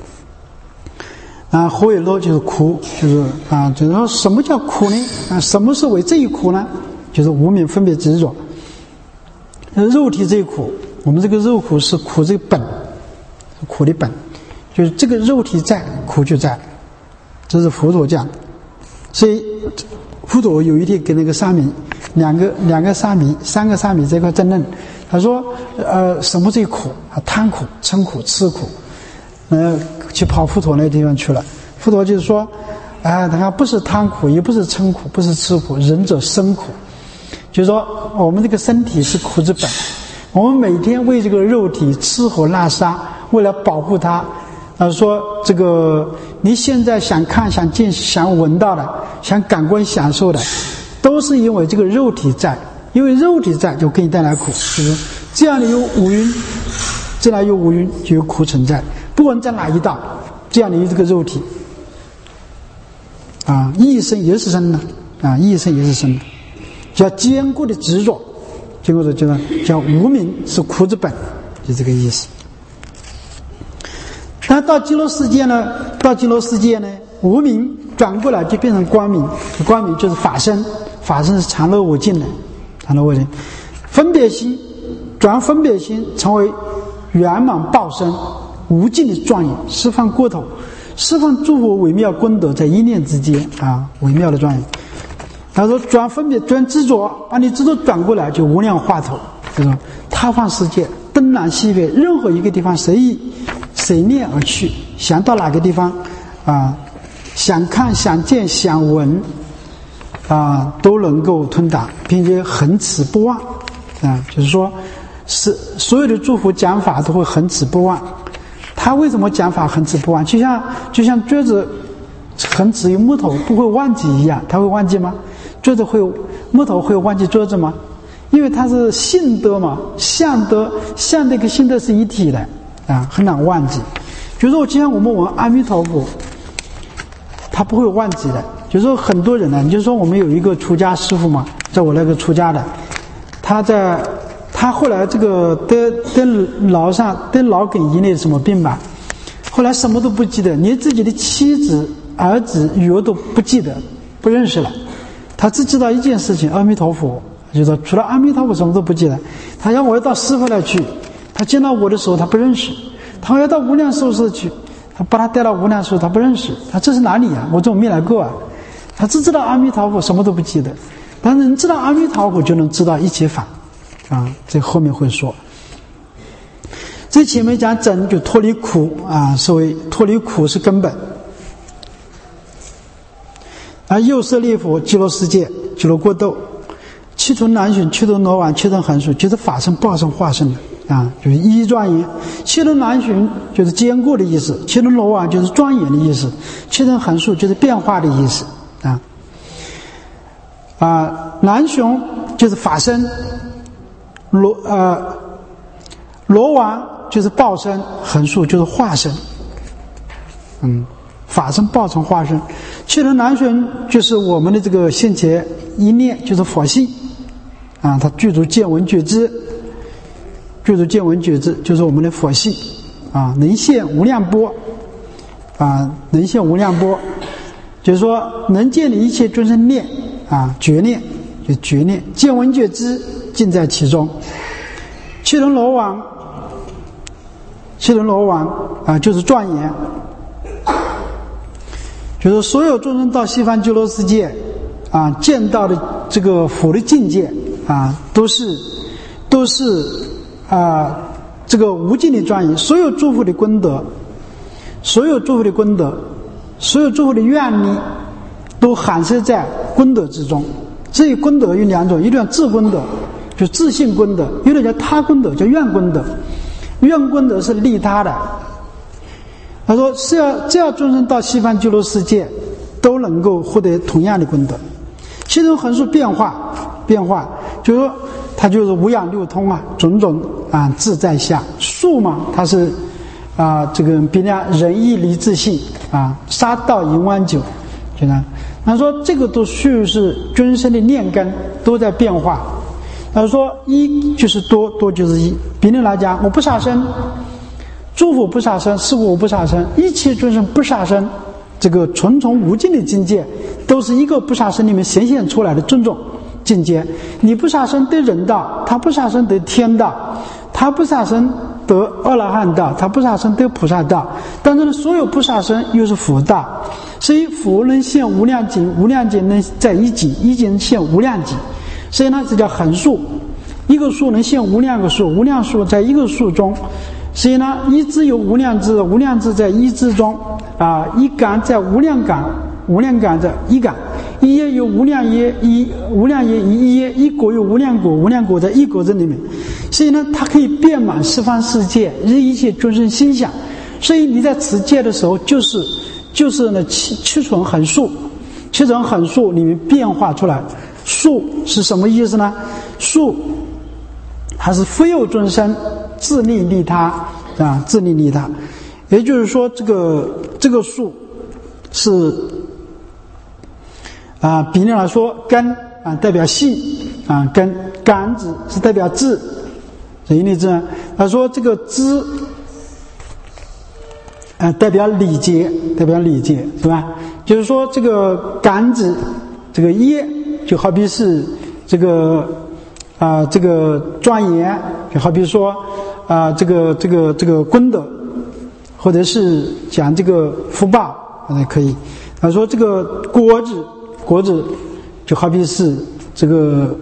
啊，何为乐？就是苦，就是啊，就是说什么叫苦呢？啊，什么是为这一苦呢？就是无明分别执着。肉体这一苦，我们这个肉苦是苦这个本，苦的本，就是这个肉体在，苦就在，这是佛陀讲。所以佛陀有一天跟那个沙弥，两个两个沙弥，三个沙弥这块争论，他说，呃，什么最苦？啊，贪苦、嗔苦、痴苦。呃，去跑佛陀那地方去了。佛陀就是说，啊，他不是贪苦，也不是嗔苦，不是痴苦，仁者生苦。就是说，我们这个身体是苦之本，我们每天为这个肉体吃喝拉撒，为了保护它，啊，说这个你现在想看、想见、想闻到的，想感官享受的，都是因为这个肉体在，因为肉体在就给你带来苦，就是这样的有五蕴，这样有五蕴就有苦存在。不管在哪一道，这样的有这个肉体，啊，一生也是生的，啊，一生也是生的，叫坚固的执着，坚固的叫叫无明是苦之本，就这个意思。但到极乐世界呢，到极乐世界呢，无明转过来就变成光明，光明就是法身，法身是常乐无尽的，常乐无尽。分别心转分别心成为圆满报身。无尽的庄严，释放过头，释放诸佛微妙功德在一念之间啊，微妙的庄严。他说转分别转执着，把你执着转过来就无量化头，就是他方世界东南西北任何一个地方随意随念而去，想到哪个地方啊，想看想见想闻啊，都能够通达，并且恒持不忘啊，就是说是所有的诸佛讲法都会恒持不忘。他为什么讲法恒持不忘？就像就像桌子恒持于木头不会忘记一样，他会忘记吗？桌子会木头会忘记桌子吗？因为它是性德嘛，相德相德跟性德是一体的啊，很难忘记。就是说，就像我们闻阿弥陀佛，他不会忘记的。就是说，很多人呢，你就说我们有一个出家师傅嘛，在我那个出家的，他在。他后来这个得得脑上得脑梗一类什么病吧，后来什么都不记得，连自己的妻子、儿子、女儿都不记得，不认识了。他只知道一件事情：阿弥陀佛。就说除了阿弥陀佛什么都不记得。他让我要到师傅那去，他见到我的时候他不认识；他要到无量寿司去，他把他带到无量寿，他不认识。他这是哪里啊？我怎么没来过啊？他只知道阿弥陀佛，什么都不记得。但是你知道阿弥陀佛，就能知道一切法。啊，这后面会说。这前面讲整就脱离苦啊，所谓脱离苦是根本。而右舍利弗极乐世界极乐国度，七轮南巡，七轮罗网，七轮横竖，就是法身报身化身的啊，就是一庄严。七轮南巡就是坚固的意思，七轮罗网就是庄严的意思，七轮横竖就是变化的意思啊。啊，南巡就是法身。罗呃，罗王就是报身，横竖就是化身，嗯，法身报身化身。七轮南巡就是我们的这个现前一念，就是佛性啊，它具足见闻觉知，具足见闻觉知就是我们的佛性啊，能现无量波啊，能现无量波，就是说能见的一切众生念啊，觉念就觉念，见闻觉知。尽在其中。七轮罗网，七轮罗网啊，就是庄严，就是所有众生到西方极乐世界啊，见到的这个佛的境界啊，都是都是啊，这个无尽的庄严，所有诸佛的功德，所有诸佛的功德，所有诸佛的愿力，都含摄在功德之中。至于功德有两种，一种叫自功德。就自性功德，有的叫他功德，叫愿功德。愿功德是利他的。他说，只要只要众生到西方极乐世界，都能够获得同样的功德。其中横竖变化，变化就是说，它就是无养六通啊，种种啊自在相。数嘛，它是啊这个比量仁义礼智信啊，杀到一万九，就这样。他说这个都属于是尊生的念根都在变化。他说一就是多，多就是一。比如来讲，我不杀生，诸佛不杀生，是我不杀生，一切尊生不杀生，这个重重无尽的境界，都是一个不杀生里面显现出来的种种境界。你不杀生得人道，他不杀生得天道，他不杀生得阿罗汉道，他不杀生得菩萨道。但是呢，所有不杀生又是佛道。所以佛能现无量境，无量境能在一境，一境现无量境。所以呢，这叫横数，一个数能现无量个数，无量数在一个数中。所以呢，一字有无量字，无量字在一字中啊，一感在无量感，无量感在一感，一业有无量业，一无量业一业，一果有无量果，无量果在一果子里面。所以呢，它可以遍满十方世界，任一切众生心想。所以你在持戒的时候，就是就是呢七七存横数，七存横数里面变化出来。数是什么意思呢？数它是非有众生自利利他啊，自利利他。也就是说，这个这个数是啊，比例来说，根啊代表性啊，根杆子是代表智，仁义礼智。他说这个知啊代表礼节，代表礼节是吧？就是说这个杆子，这个业就好比是这个啊、呃、这个庄严，就好比说啊、呃、这个这个这个功德，或者是讲这个福报，那可以。他说这个果子，果子就好比是这个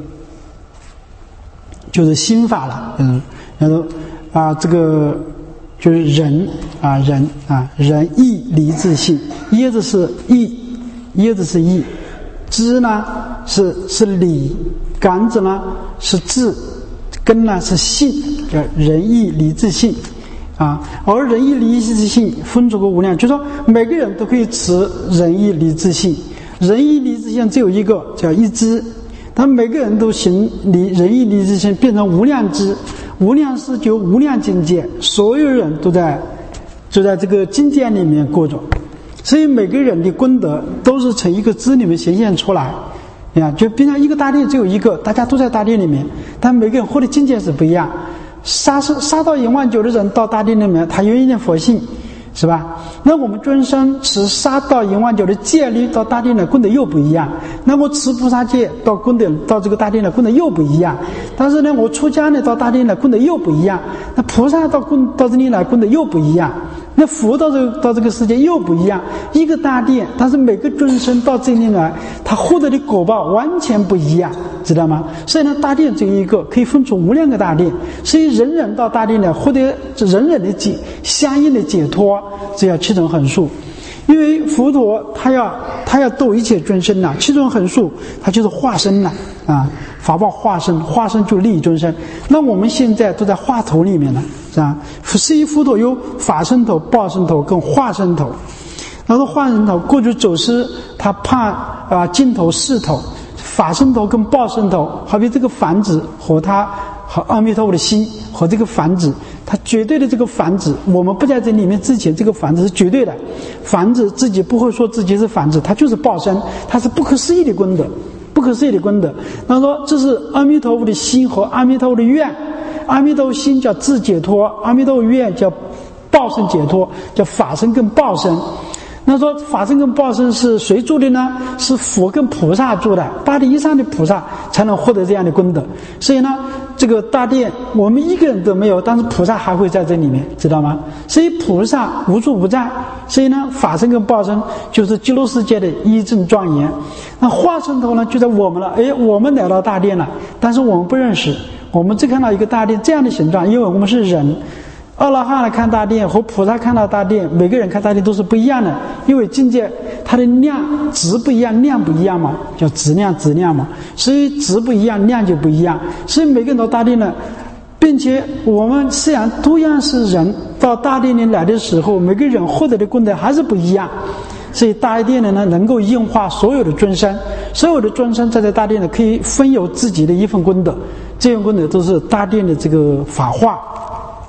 就是心法了，嗯，然后啊这个就是仁啊仁啊仁义礼智信，椰子是义，椰子是义，知呢是是礼，杆子呢是智，根呢是信，叫仁义礼智信啊。而仁义礼智信分出个无量，就是说每个人都可以持仁义礼智信。仁义礼智信只有一个叫一知，但每个人都行礼仁义礼智信变成无量知，无量是就无量境界，所有人都在就在这个境界里面过着。所以每个人的功德都是从一个知里面显现出来呀，就比如一个大殿只有一个，大家都在大殿里面，但每个人获的境界是不一样。杀是杀到一万九的人到大殿里面，他有一点佛性，是吧？那我们尊生持杀到一万九的戒律到大殿的功德又不一样。那我持菩萨戒到功德到这个大殿的功德又不一样。但是呢，我出家呢到大殿的功德又不一样。那菩萨到功到这里来功德又不一样。那佛到这个到这个世界又不一样，一个大殿，但是每个尊生到这里来，他获得的果报完全不一样，知道吗？所以呢，大殿只有一个，可以分出无量个大殿，所以人人到大殿来获得人人的解相应的解脱，这叫七种横数。因为佛陀他要他要度一切尊生呐，七种横数他就是化身呐啊，法报化身，化身就利益尊生。那我们现在都在化头里面了，是吧？十一佛陀有法身头、报身头跟化身头。然后化身头，过去走师他怕啊金头四头，法身头跟报身头，好比这个凡子和他和阿弥陀佛的心和这个凡子，他绝对的这个凡子，我们不在这里面之前，这个凡子是绝对的。凡子自己不会说自己是凡子，他就是报身，他是不可思议的功德，不可思议的功德。他说这是阿弥陀佛的心和阿弥陀佛的愿，阿弥陀佛心叫自解脱，阿弥陀佛愿叫报身解脱，叫法身跟报身。那说法身跟报身是谁做的呢？是佛跟菩萨做的，八地以上的菩萨才能获得这样的功德。所以呢，这个大殿我们一个人都没有，但是菩萨还会在这里面，知道吗？所以菩萨无处不在。所以呢，法身跟报身就是极乐世界的一正庄严。那化身头呢，就在我们了。哎，我们来到大殿了，但是我们不认识，我们只看到一个大殿这样的形状，因为我们是人。阿罗汉来看大殿和菩萨看到大殿，每个人看大殿都是不一样的，因为境界它的量值不一样，量不一样嘛，叫质量质量嘛，所以值不一样，量就不一样。所以每个人到大殿呢，并且我们虽然同样是人，到大殿里来的时候，每个人获得的功德还是不一样。所以大殿呢能够应化所有的尊生，所有的尊生在这大殿呢可以分有自己的一份功德，这份功德都是大殿的这个法化。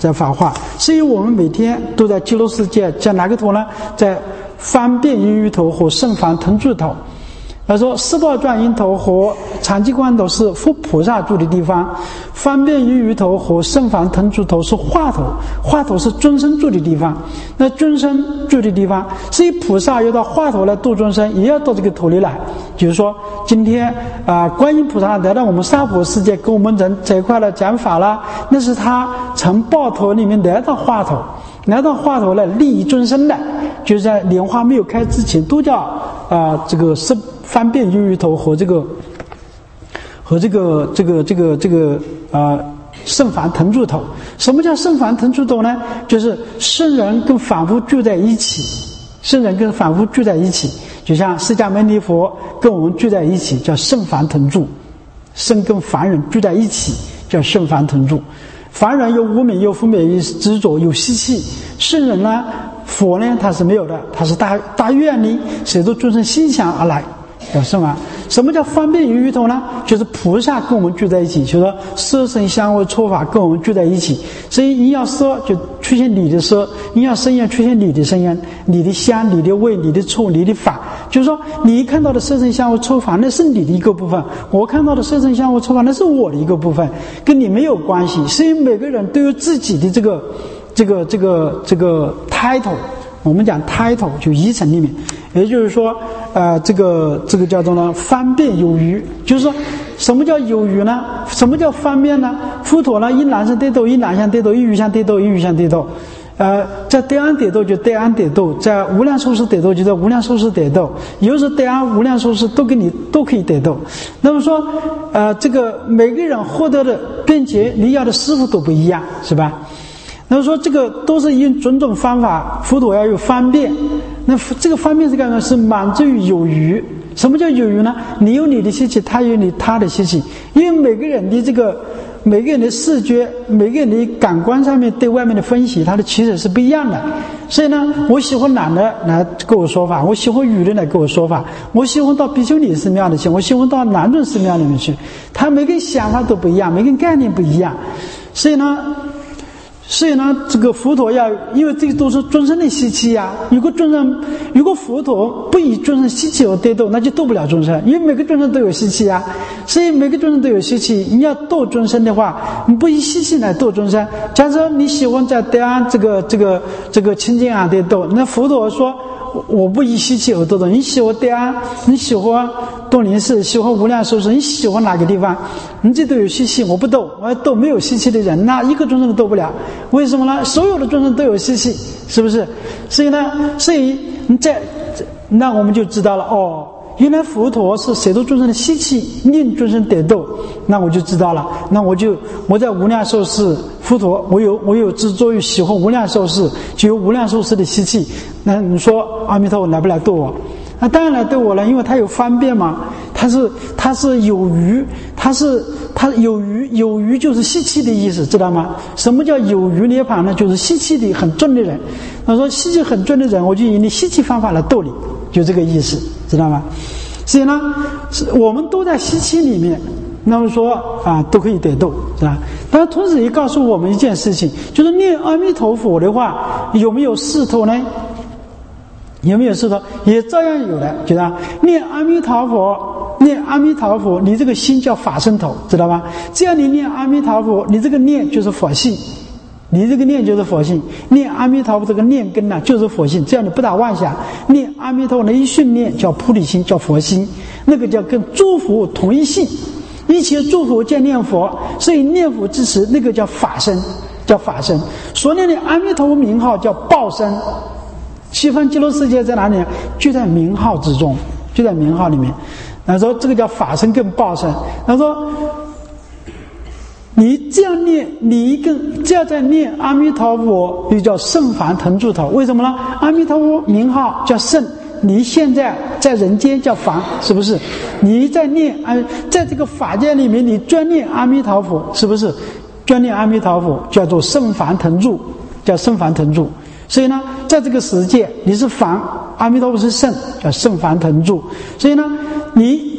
在法化。所以我们每天都在极乐世界，在哪个头呢？在方便因鱼头和圣凡腾柱头。他说四宝转因头和长寂观头是佛菩萨住的地方，方便因鱼头和圣凡腾柱头是化头，化头是尊生住的地方。那尊生住的地方，所以菩萨要到化头来度尊生，也要到这个头里来。就是说今天啊、呃，观音菩萨来到我们娑婆世界跟我们人在一块来讲法了，那是他从报头里面来到化头，来到化头来利益尊生的，就是在莲花没有开之前都叫啊、呃、这个是方便因鱼头和这个和这个这个这个这个啊、呃、圣凡腾柱头。什么叫圣凡腾柱头呢？就是圣人跟凡夫聚在一起，圣人跟凡夫聚在一起，就像释迦牟尼佛跟我们聚在一起，叫圣凡腾柱。圣跟凡人聚在一起，叫圣凡腾柱。凡人有无明，有负面，有执着，有习气。圣人呢，佛呢，他是没有的，他是大大愿力，谁都尊生心想而来。叫什么？什么叫方便因鱼头呢？就是菩萨跟我们聚在一起，就是说色声香味触法跟我们聚在一起。所以你要色就出现你的色，你要声音出现你的声音，你的香、你的味、你的触、你的法。就是说你看到的色声香味触法那是你的一个部分，我看到的色声香味触法那是我的一个部分，跟你没有关系。所以每个人都有自己的这个这个这个这个 title。我们讲 title 就遗尘里面，也就是说呃这个这个叫做呢方便有余。就是说什么叫有余呢？什么叫方便呢？佛陀呢，一南生得度，一南向得度，一余向得度，一余向得度。呃在对岸得度就对岸得度，在无量寿司得度就在无量寿司得度，有时对岸无量寿司都给你都可以得度。那么说呃这个每个人获得的便捷你要的师傅都不一样，是吧？那么说这个都是用种种方法，佛陀要有方便。那这个方便是干嘛？是满足于有余。什么叫有余呢？你有你的习气，他有你他的习气。因为每个人的这个每个人的视觉，每个人的感官上面对外面的分析，他的取舍是不一样的。所以呢，我喜欢男的来跟我说法，我喜欢女的来跟我说法，我喜欢到比丘尼寺庙里去，我喜欢到南传寺庙里面去。他每个人想法都不一样，每个人概念不一样。所以呢所以呢，这个佛陀要，因为这个都是众生的习气呀、啊。如果众生，如果佛陀不以众生习气而得度，那就度不了众生。因为每个众生都有习气啊，所以每个众生都有习气。你要度众生的话，你不以习气来度众生。假设你喜欢在对岸这个这个这个清净啊得度，那佛陀说我不以习气而度的。你喜欢对岸，你喜欢东林寺，喜欢无量寿司，你喜欢哪个地方？你这都有习气，我不度，我要度没有习气的人，那一个众生都度不了。为什么呢？所有的众生都有习气，是不是？所以呢，所以你在那我们就知道了哦，原来佛陀是谁度众生的习气，令众生得度。那我就知道了，那我就我在无量寿司，佛陀我有我有执着于喜欢无量寿司，就有无量寿司的习气。那你说阿弥陀佛来不来度我？那当然来对我了，因为他有方便嘛，他是他是有余，他是他有余，有余就是习气的意思，知道吗？什么叫有余涅槃呢？就是习气的很重的人。他说习气很重的人，我就以你习气方法来度你，就这个意思，知道吗？所以呢，我们都在习气里面，那么说啊，都可以得度，是吧？但同时也告诉我们一件事情，就是念阿弥陀佛的话，有没有势头呢？有没有势头？也照样有的，知道？念阿弥陀佛，念阿弥陀佛，你这个心叫法身头，知道吧？只要你念阿弥陀佛，你这个念就是佛性，你这个念就是佛性。念阿弥陀佛这个念根呢、啊，就是佛性。只要你不打妄想，念阿弥陀佛的一训念叫菩提心，叫佛心，那个叫跟诸佛同一性。一切诸佛皆念佛，所以念佛之时，那个叫法身，叫法身。所念的阿弥陀佛名号叫报身。西方极乐世界在哪里？就在名号之中，就在名号里面。他说这个叫法身跟报身。他说你这样念，你一个这样在念阿弥陀佛，又叫圣凡腾柱头。为什么呢？阿弥陀佛名号叫圣，你现在在人间叫凡，是不是？你在念啊，在这个法界里面，你专念阿弥陀佛，是不是？专念阿弥陀佛叫做圣凡腾柱，叫圣凡腾柱。所以呢，在这个世界你是凡，阿弥陀佛是圣，叫圣凡腾柱。所以呢，你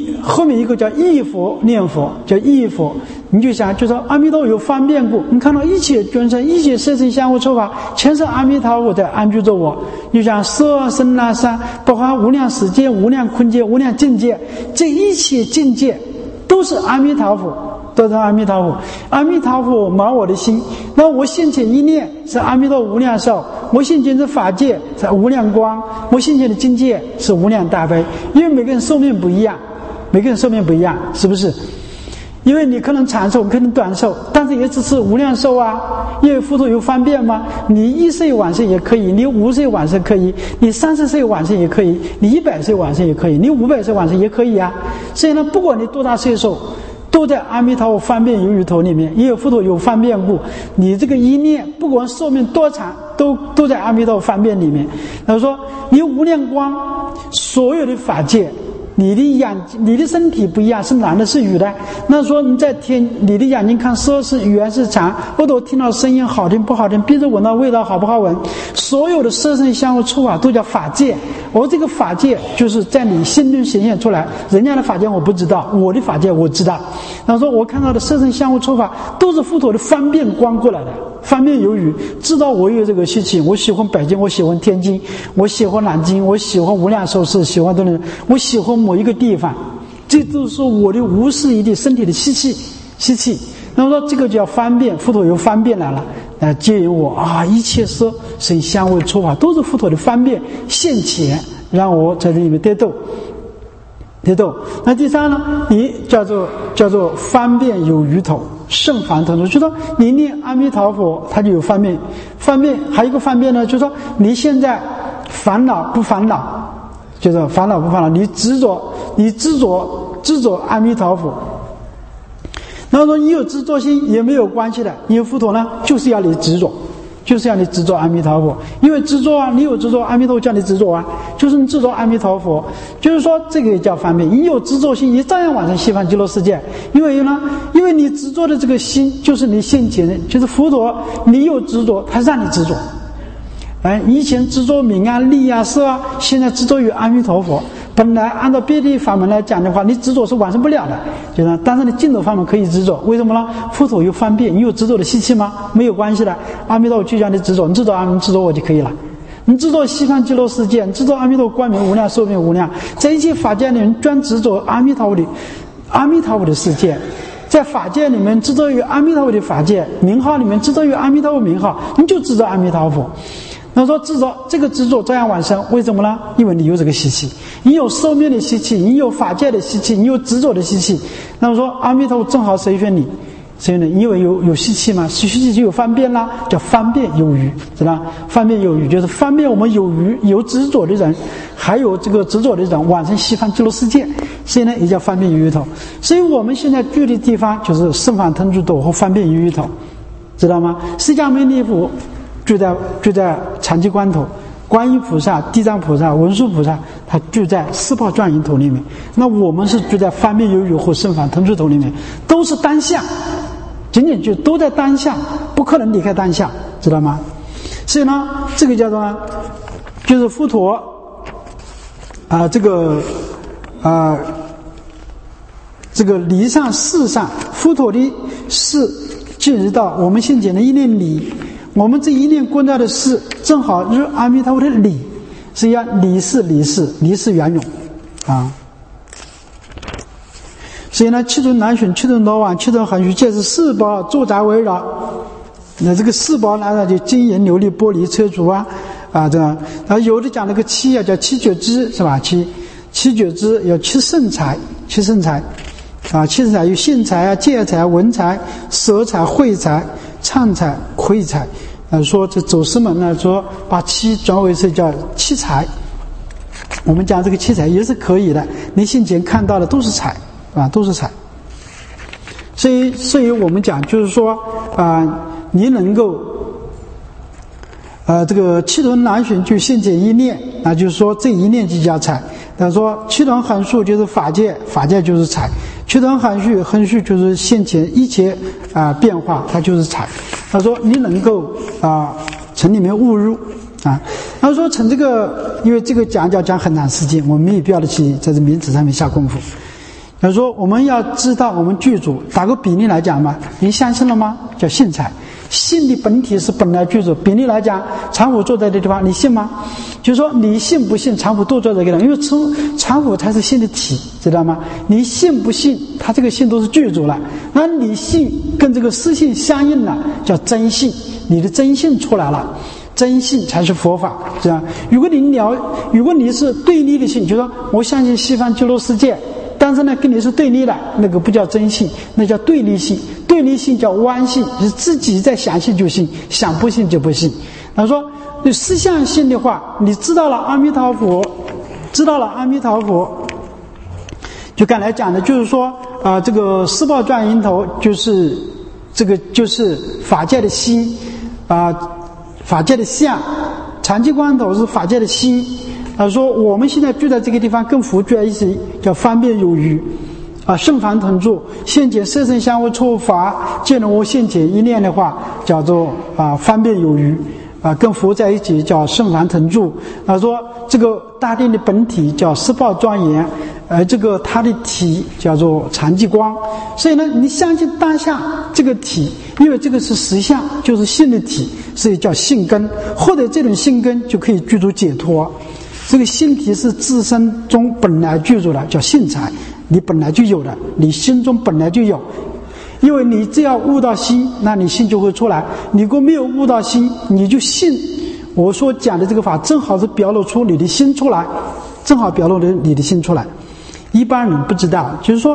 忆后面一个叫忆佛念佛，叫忆佛。你就想，就说阿弥陀佛有方便故，你看到一切众生、一切色身香味触法，全是阿弥陀佛在安居着我。你想色声拉散，包含无量时间、无量空间、无量境界，这一切境界都是阿弥陀佛。都是阿弥陀佛，阿弥陀佛满我的心。那我现前一念是阿弥陀无量寿，我现前的法界是无量光，我现前的境界是无量大悲。因为每个人寿命不一样，每个人寿命不一样，是不是？因为你可能长寿，可能短寿，但是也只是无量寿啊。因为佛陀有方便吗？你一岁往生也可以，你五岁往生可以，你三十岁往生也可以，你一百岁往生也可以，你五百岁往生也可以啊。所以呢，不管你多大岁数，都在阿弥陀佛方便有余头里面。因为佛陀有方便故，你这个一念不管寿命多长，都都在阿弥陀佛方便里面。他说你无量光，所有的法界，你的眼你的身体不一样，是男的是女的，那说你在天，你的眼睛看色是圆是长，或者听到声音好听不好听，鼻子闻到味道好不好闻，所有的色声香味触法都叫法界。而这个法界就是在你心中显现出来，人家的法界我不知道，我的法界我知道。然后说我看到的色声香味触法都是佛陀的方便光过来的，方便有余，知道我有这个习气，我喜欢北京，我喜欢天津，我喜欢南京，我喜欢无量寿司，喜欢的人，我喜欢某一个地方，这都是我的无始一的身体的习气习气。那么说这个叫方便，佛陀有方便来了，来接引我啊！一切色声香味触法都是佛陀的方便现前，让我在这里面得到得到。那第三呢，你叫做叫做方便有余头，圣凡同住，就说你念阿弥陀佛，它就有方便。方便还有一个方便呢，就是说你现在烦恼不烦恼，就是烦恼不烦恼，你执着，你执着执着阿弥陀佛。然后说你有执着心也没有关系的，因为佛陀呢就是要你执着，就是要你执着阿弥陀佛。因为执着啊，你有执着，阿弥陀佛叫你执着啊，就是你执着阿弥陀佛，就是说这个也叫方便。你有执着心，也照样往生西方极乐世界。因为呢，因为你执着的这个心就是你现前的，就是佛陀，你有执着，他让你执着。哎，以前执着名啊、利啊、色啊，现在执着于阿弥陀佛。本来按照别的法门来讲的话，你执着是完成不了的，就是，但是你净土法门可以执着。为什么呢？佛陀有方便，你有执着的习气吗？没有关系的。阿弥陀佛就叫你执着，你执着阿弥，执着我就可以了。你执着西方极乐世界，你执着阿弥陀光明无量、寿命无量，在一切法界里面专执着阿弥陀佛的阿弥陀佛的世界，在法界里面执着于阿弥陀佛的法界，名号里面执着于阿弥陀佛名号，你就执着阿弥陀佛。那说执着这个执着照样往生，为什么呢？因为你有这个习气，你有寿命的习气，你有法界的习气，你有执着的习气。那么说阿弥陀佛正好随选你，所以呢，因为有有习气嘛，习气就有方便啦，叫方便有余，知道？方便有余就是方便我们有余有执着的人，还有这个执着的人往生西方极乐世界，所以呢也叫方便有余头。所以我们现在居的地方就是圣法腾珠斗和方便有余头，知道吗？释迦牟尼佛住在住在长吉光头，观音菩萨、地藏菩萨、文殊菩萨，他住在四宝庄严头里面。那我们是住在方便有余或圣法腾珠头里面，都是当下，仅仅就都在当下，不可能离开当下，知道吗？所以呢，这个叫做呢，就是佛陀啊、呃，这个啊、呃，这个理上事上，佛陀的事进入到我们现前的一念理。我们这一念观照的事，正好是阿弥陀佛的理，是要理事理事理事圆融啊。所以呢，七种难寻，七种罗网，七种恒虚，皆是四宝驻扎围绕。那这个四宝呢，就金银琉璃玻璃车烛啊啊这样。啊，有的讲那个七啊，叫七觉支是吧？七七觉支有七圣财，七圣财啊，七圣财有信财啊、戒财、文财、舍财、慧财、唱财、慧财。呃，说这祖师们呢说把七转为是叫七财，我们讲这个七财也是可以的，你现前看到的都是财啊，都是财。所以，所以我们讲就是说啊、呃，你能够呃这个七轮难寻就现前一念，那就是说这一念就叫财。他说七轮恒数就是法界，法界就是财；七轮恒虚，恒虚就是现前一切啊、呃、变化，它就是财。他说你能够啊从里面悟入啊。他说从这个，因为这个讲就要讲很长时间，我们没有必要的去在这名词上面下功夫。 他说我们要知道我们具足，打个比例来讲嘛，你相信了吗？叫信财。信的本体是本来具足，比例来讲，常虎坐在这地方，你信吗？就是说你信不信常虎都坐在这个地方，因为常常虎才是信的体，知道吗？你信不信，他这个信都是具足了，那你信跟这个实信相应了，叫真信，你的真信出来了，真信才是佛法，这样。如果你了，如果你是对立的信，就是说我相信西方极乐世界，但是呢跟你是对立的，那个不叫真信，那叫对立信。对立信叫歪信，是自己在想信就信，想不信就不信。他说你实相信的话，你知道了阿弥陀佛，知道了阿弥陀佛，就刚才讲的就是说啊、呃，这个四报转因头就是这个就是法界的心啊、呃，法界的相，常寂光头是法界的心。他说我们现在住在这个地方跟佛住在一起，叫方便有余啊，圣凡同住，现前色身相互错法，见了我现前一念的话，叫做啊方便有余啊，跟佛在一起叫圣凡同住。他说这个大殿的本体叫十报庄严，而这个它的体叫做常寂光。所以呢，你相信当下这个体，因为这个是实相，就是性的体，所以叫性根，或者这种性根就可以具足解脱。这个性体是自身中本来具足的，叫性财，你本来就有的，你心中本来就有。因为你只要悟到心，那你心就会出来。你如果没有悟到心，你就信我所讲的这个法，正好是表露出你的心出来，正好表露了你的心出来。一般人不知道，就是说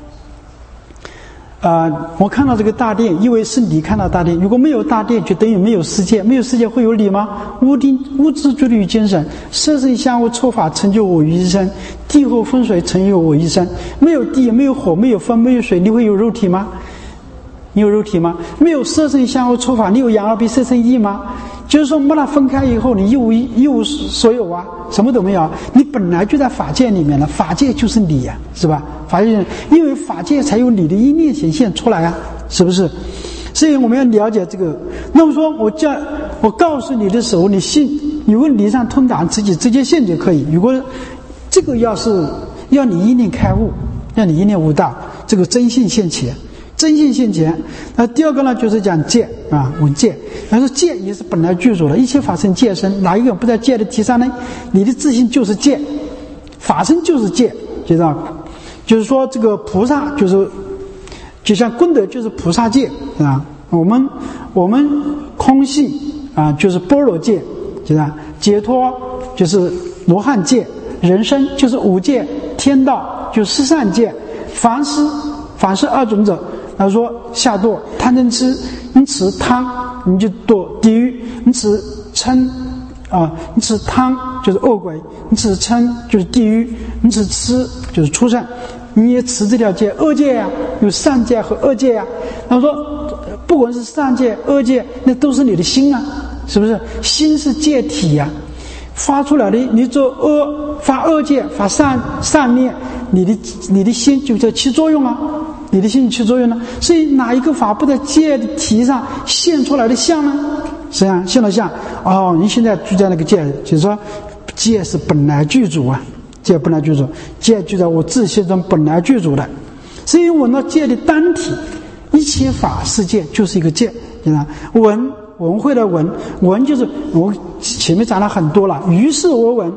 呃，我看到这个大殿，因为是你看到大殿，如果没有大殿，就等于没有世界，没有世界会有你吗？无定无知觉于精神，色身相互错法，成就我于一身；地火风水，成就我一身。没有地，没有火，没有风，没有水，你会有肉体吗？你有肉体吗？没有色身相互错法，你有眼耳鼻舌身意吗？就是说把它分开以后，你一无一无所有啊，什么都没有。你本来就在法界里面了，法界就是你呀、啊，是吧？法界，因为法界才有你的一念显现出来啊，是不是？所以我们要了解这个。那么说我叫我告诉你的时候，你信，如果理上通达，自己直接信就可以。如果这个要是要你一念开悟，让你一念悟道，这个真信现前。真信现前。那第二个呢，就是讲戒啊，闻戒。但是戒也是本来具足的，一切法生戒身，哪一个不在戒的题上呢？你的自信就是戒，法身就是戒，知道？就是说这个菩萨就是就像功德就是菩萨戒啊，我们我们空性啊就是般若戒，知道？解脱就是罗汉戒，人生就是五戒，天道就是十善戒，凡是凡是二种者。他说下堕贪嗔痴，你吃贪你就堕地狱，你吃嗔啊，你吃贪就是恶鬼，你吃嗔就是地狱，你吃痴就是畜生。你也持这条戒，恶戒呀、啊，有善戒和恶戒呀、啊。他说不管是善戒恶戒，那都是你的心啊，是不是？心是戒体呀、啊，发出来的你做恶发恶戒发善善念，你的你的心就在起作用啊，你的心起作用呢。所以哪一个法不在戒的体上现出来的相呢？实际上现了相哦，你现在住在那个戒，就是说戒是本来具足啊，戒本来具足，戒就在我自心中本来具足的。所以闻到戒的单体，一切法世界就是一个戒，你看闻闻会的闻，闻就是我前面讲了很多了，于是我闻。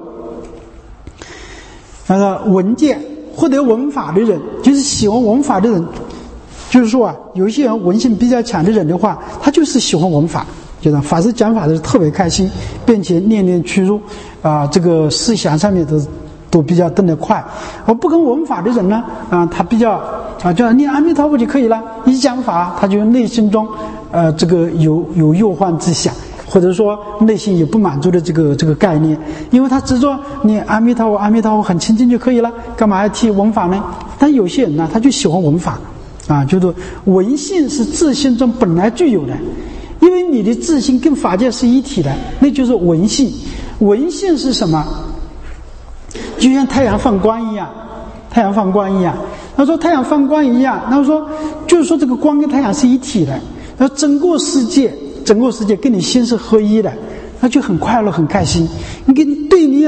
那个闻戒获得闻法的人，就是喜欢闻法的人，就是说啊，有一些人闻性比较强的人的话，他就是喜欢闻法，就是法师讲法的时候特别开心，并且念念去入啊、呃，这个思想上面都都比较动得快。而不跟闻法的人呢，啊、呃，他比较啊，就念阿弥陀佛就可以了，一讲法他就内心中呃这个有有忧患之想，或者说内心有不满足的这个这个概念，因为他执着念阿弥陀佛阿弥陀佛很清净就可以了，干嘛要提闻法呢？但有些人呢，他就喜欢闻法啊，就是闻性是自心中本来具有的，因为你的自心跟法界是一体的，那就是闻性。闻性是什么？就像太阳放光一样，太阳放光一样。他说太阳放光一样，他说就是说这个光跟太阳是一体的，然后整个世界整个世界跟你心是合一的，那就很快乐很开心。你跟你对立了，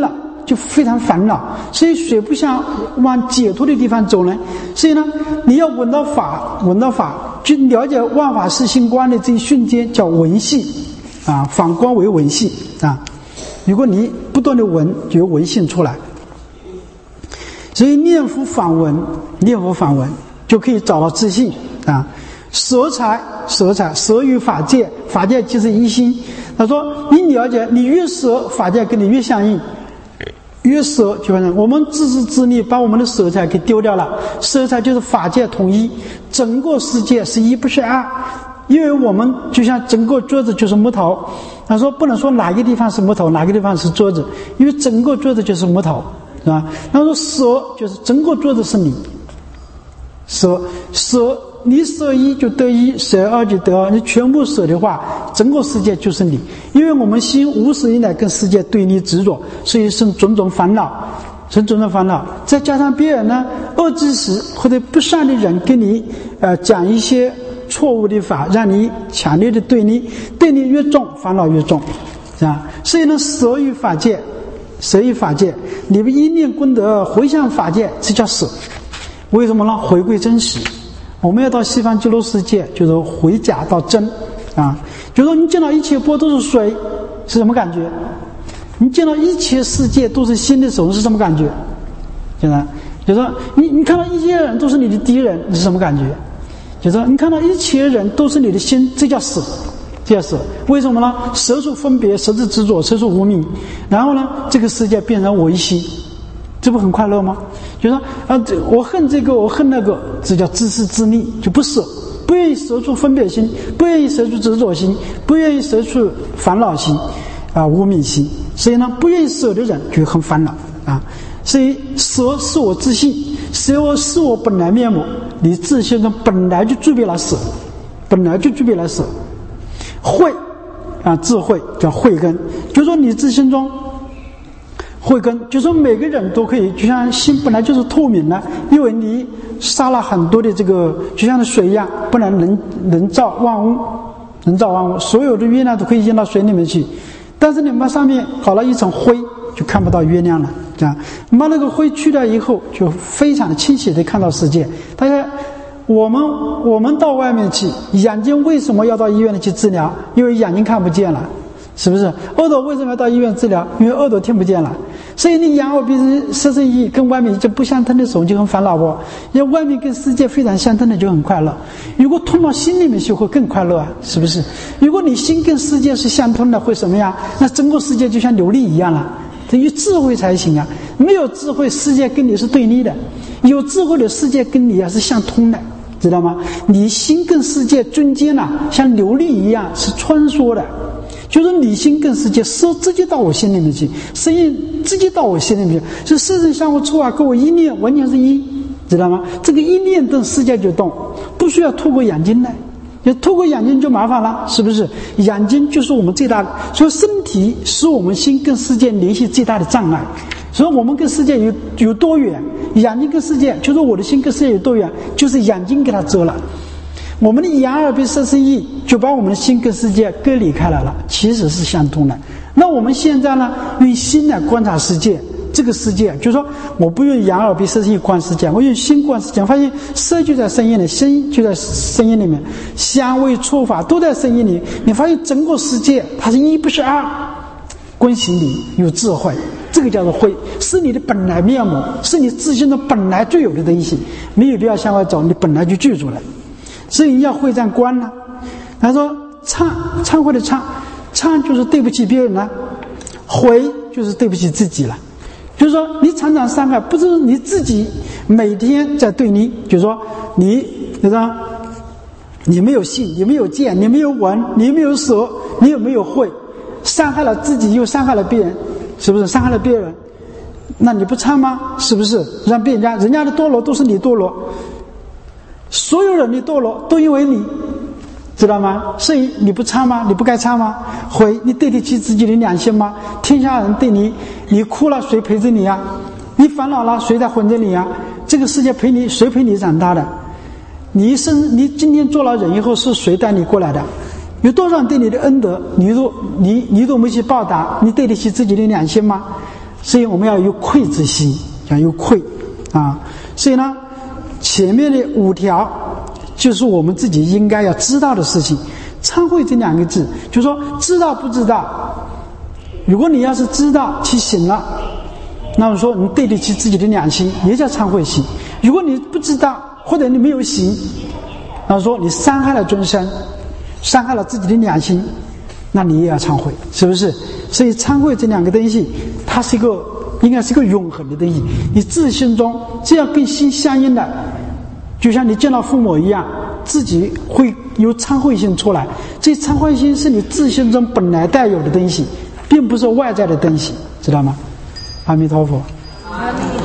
就非常烦恼，所以谁不想往解脱的地方走呢？所以呢，你要闻到法，闻到法，就了解万法是心观的这一瞬间叫闻性啊，反观为闻性啊。如果你不断的闻，就有闻性出来。所以念佛反闻，念佛反闻就可以找到自信啊。舍财，舍财，舍于法界，法界即是一心。他说，你了解，你越舍，法界跟你越相应。越舍就反正我们自私自利，把我们的舍财给丢掉了。舍财就是法界统一，整个世界是一不是二，因为我们就像整个桌子就是木头。他说不能说哪个地方是木头，哪个地方是桌子，因为整个桌子就是木头，是吧？他说舍就是整个桌子是你，舍舍你舍一就得一，舍二就得二，你全部舍的话，整个世界就是你。因为我们心无始以来跟世界对立执着，所以生种种烦恼，生种种烦恼。再加上别人呢，恶知识或者不善的人跟你呃讲一些错误的法，让你强烈的对立，对立越重，烦恼越重，是吧？所以呢，舍于法界，舍于法界，你们一念功德回向法界，这叫舍。为什么呢？回归真实。我们要到西方极乐世界，就是回假到真啊。就是说，你见到一切波都是水，是什么感觉？你见到一切世界都是心的时候，是什么感觉？就是，就是说，你你看到一切人都是你的敌人，是什么感觉？就是说，你看到一切人都是你的心，这叫舍，这叫舍。为什么呢？舍出分别，舍之执着，舍出无明，然后呢，这个世界变成我一心，这不很快乐吗？就说啊，我恨这个，我恨那个，这叫自私自利，就不舍，不愿意舍出分别心，不愿意舍出执着心，不愿意舍出烦恼心，啊，无明心。所以呢，不愿意舍的人就很烦恼啊。所以舍是我自信，舍我是我本来面目。你自信中本来就具备了舍，本来就具备了舍。慧啊，智慧叫慧根，就说你自信中。慧根就说每个人都可以，就像心本来就是透明的，因为你杀了很多的这个，就像水一样，不然能能造万物，能造万物，所有的月亮都可以淹到水里面去。但是你把上面搞了一层灰，就看不到月亮了。这样，你把那个灰去掉以后，就非常的清晰的看到世界。大家，我们我们到外面去，眼睛为什么要到医院里去治疗？因为眼睛看不见了。是不是？耳朵为什么要到医院治疗？因为耳朵听不见了。所以你眼耳鼻舌身意跟外面已经不相通的时候，就很烦恼不？因为外面跟世界非常相通的就很快乐。如果通到心里面去，会更快乐啊，是不是？如果你心跟世界是相通的，会什么样？那整个世界就像琉璃一样了。这有智慧才行啊！没有智慧，世界跟你是对立的；有智慧的世界跟你啊是相通的，知道吗？你心跟世界中间啊，像琉璃一样是穿梭的。就是你心跟世界是直接到我心里面去，声音直接到我心里面去，是色声香味触法跟我一念完全是一，知道吗？这个一念动，世界就动，不需要透过眼睛来，就透过眼睛就麻烦了，是不是？眼睛就是我们最大的，所以身体是我们心跟世界联系最大的障碍。所以我们跟世界有有多远？眼睛跟世界，就是我的心跟世界有多远？就是眼睛给它遮了。我们的眼耳鼻舌身意就把我们的心跟世界隔离开来了，其实是相通的。那我们现在呢，用心来观察世界，这个世界就是说，我不用眼耳鼻舌身意观世界，我用心观世界，发现色就在声音里，声就在声音里面，香味触法都在声音里，你发现整个世界它是一不是二，观行里有智慧，这个叫做慧，是你的本来面目，是你自身的本来具有的东西，没有必要向外找，你本来就具足了。所以要会这样观呢。他说忏忏悔的忏，忏就是对不起别人了，悔就是对不起自己了。就是说你常常伤害，不是你自己每天在对你，就是说你就是说你没有信，你没有见，你没有闻，你没有舍，你有没有会，伤害了自己又伤害了别人，是不是？伤害了别人，那你不忏吗？是不是？让别人家人家的堕落都是你堕落，所有人的堕落都因为你，知道吗？所以你不忏吗？你不该忏吗？悔，你对得起自己的良心吗？天下人对你，你哭了谁陪着你啊？你烦恼了谁在哄着你啊？这个世界陪你，谁陪你长大的？你一生，你今天做了人以后，是谁带你过来的？有多少人对你的恩德，你都你你都没去报答，你对得起自己的良心吗？ 所以我们要有愧之心，要有愧啊。所以呢，前面的五条就是我们自己应该要知道的事情。忏悔这两个字，就说知道不知道。如果你要是知道去行了，那么说你对得起自己的良心，也叫忏悔心。如果你不知道，或者你没有行，那么说你伤害了众生，伤害了自己的良心，那你也要忏悔，是不是？所以忏悔这两个东西，它是一个应该是一个永恒的东西。你自心中只要跟心相应的，就像你见到父母一样，自己会有忏悔心出来。这忏悔心是你自心中本来带有的东西，并不是外在的东西，知道吗？阿弥陀佛。 阿弥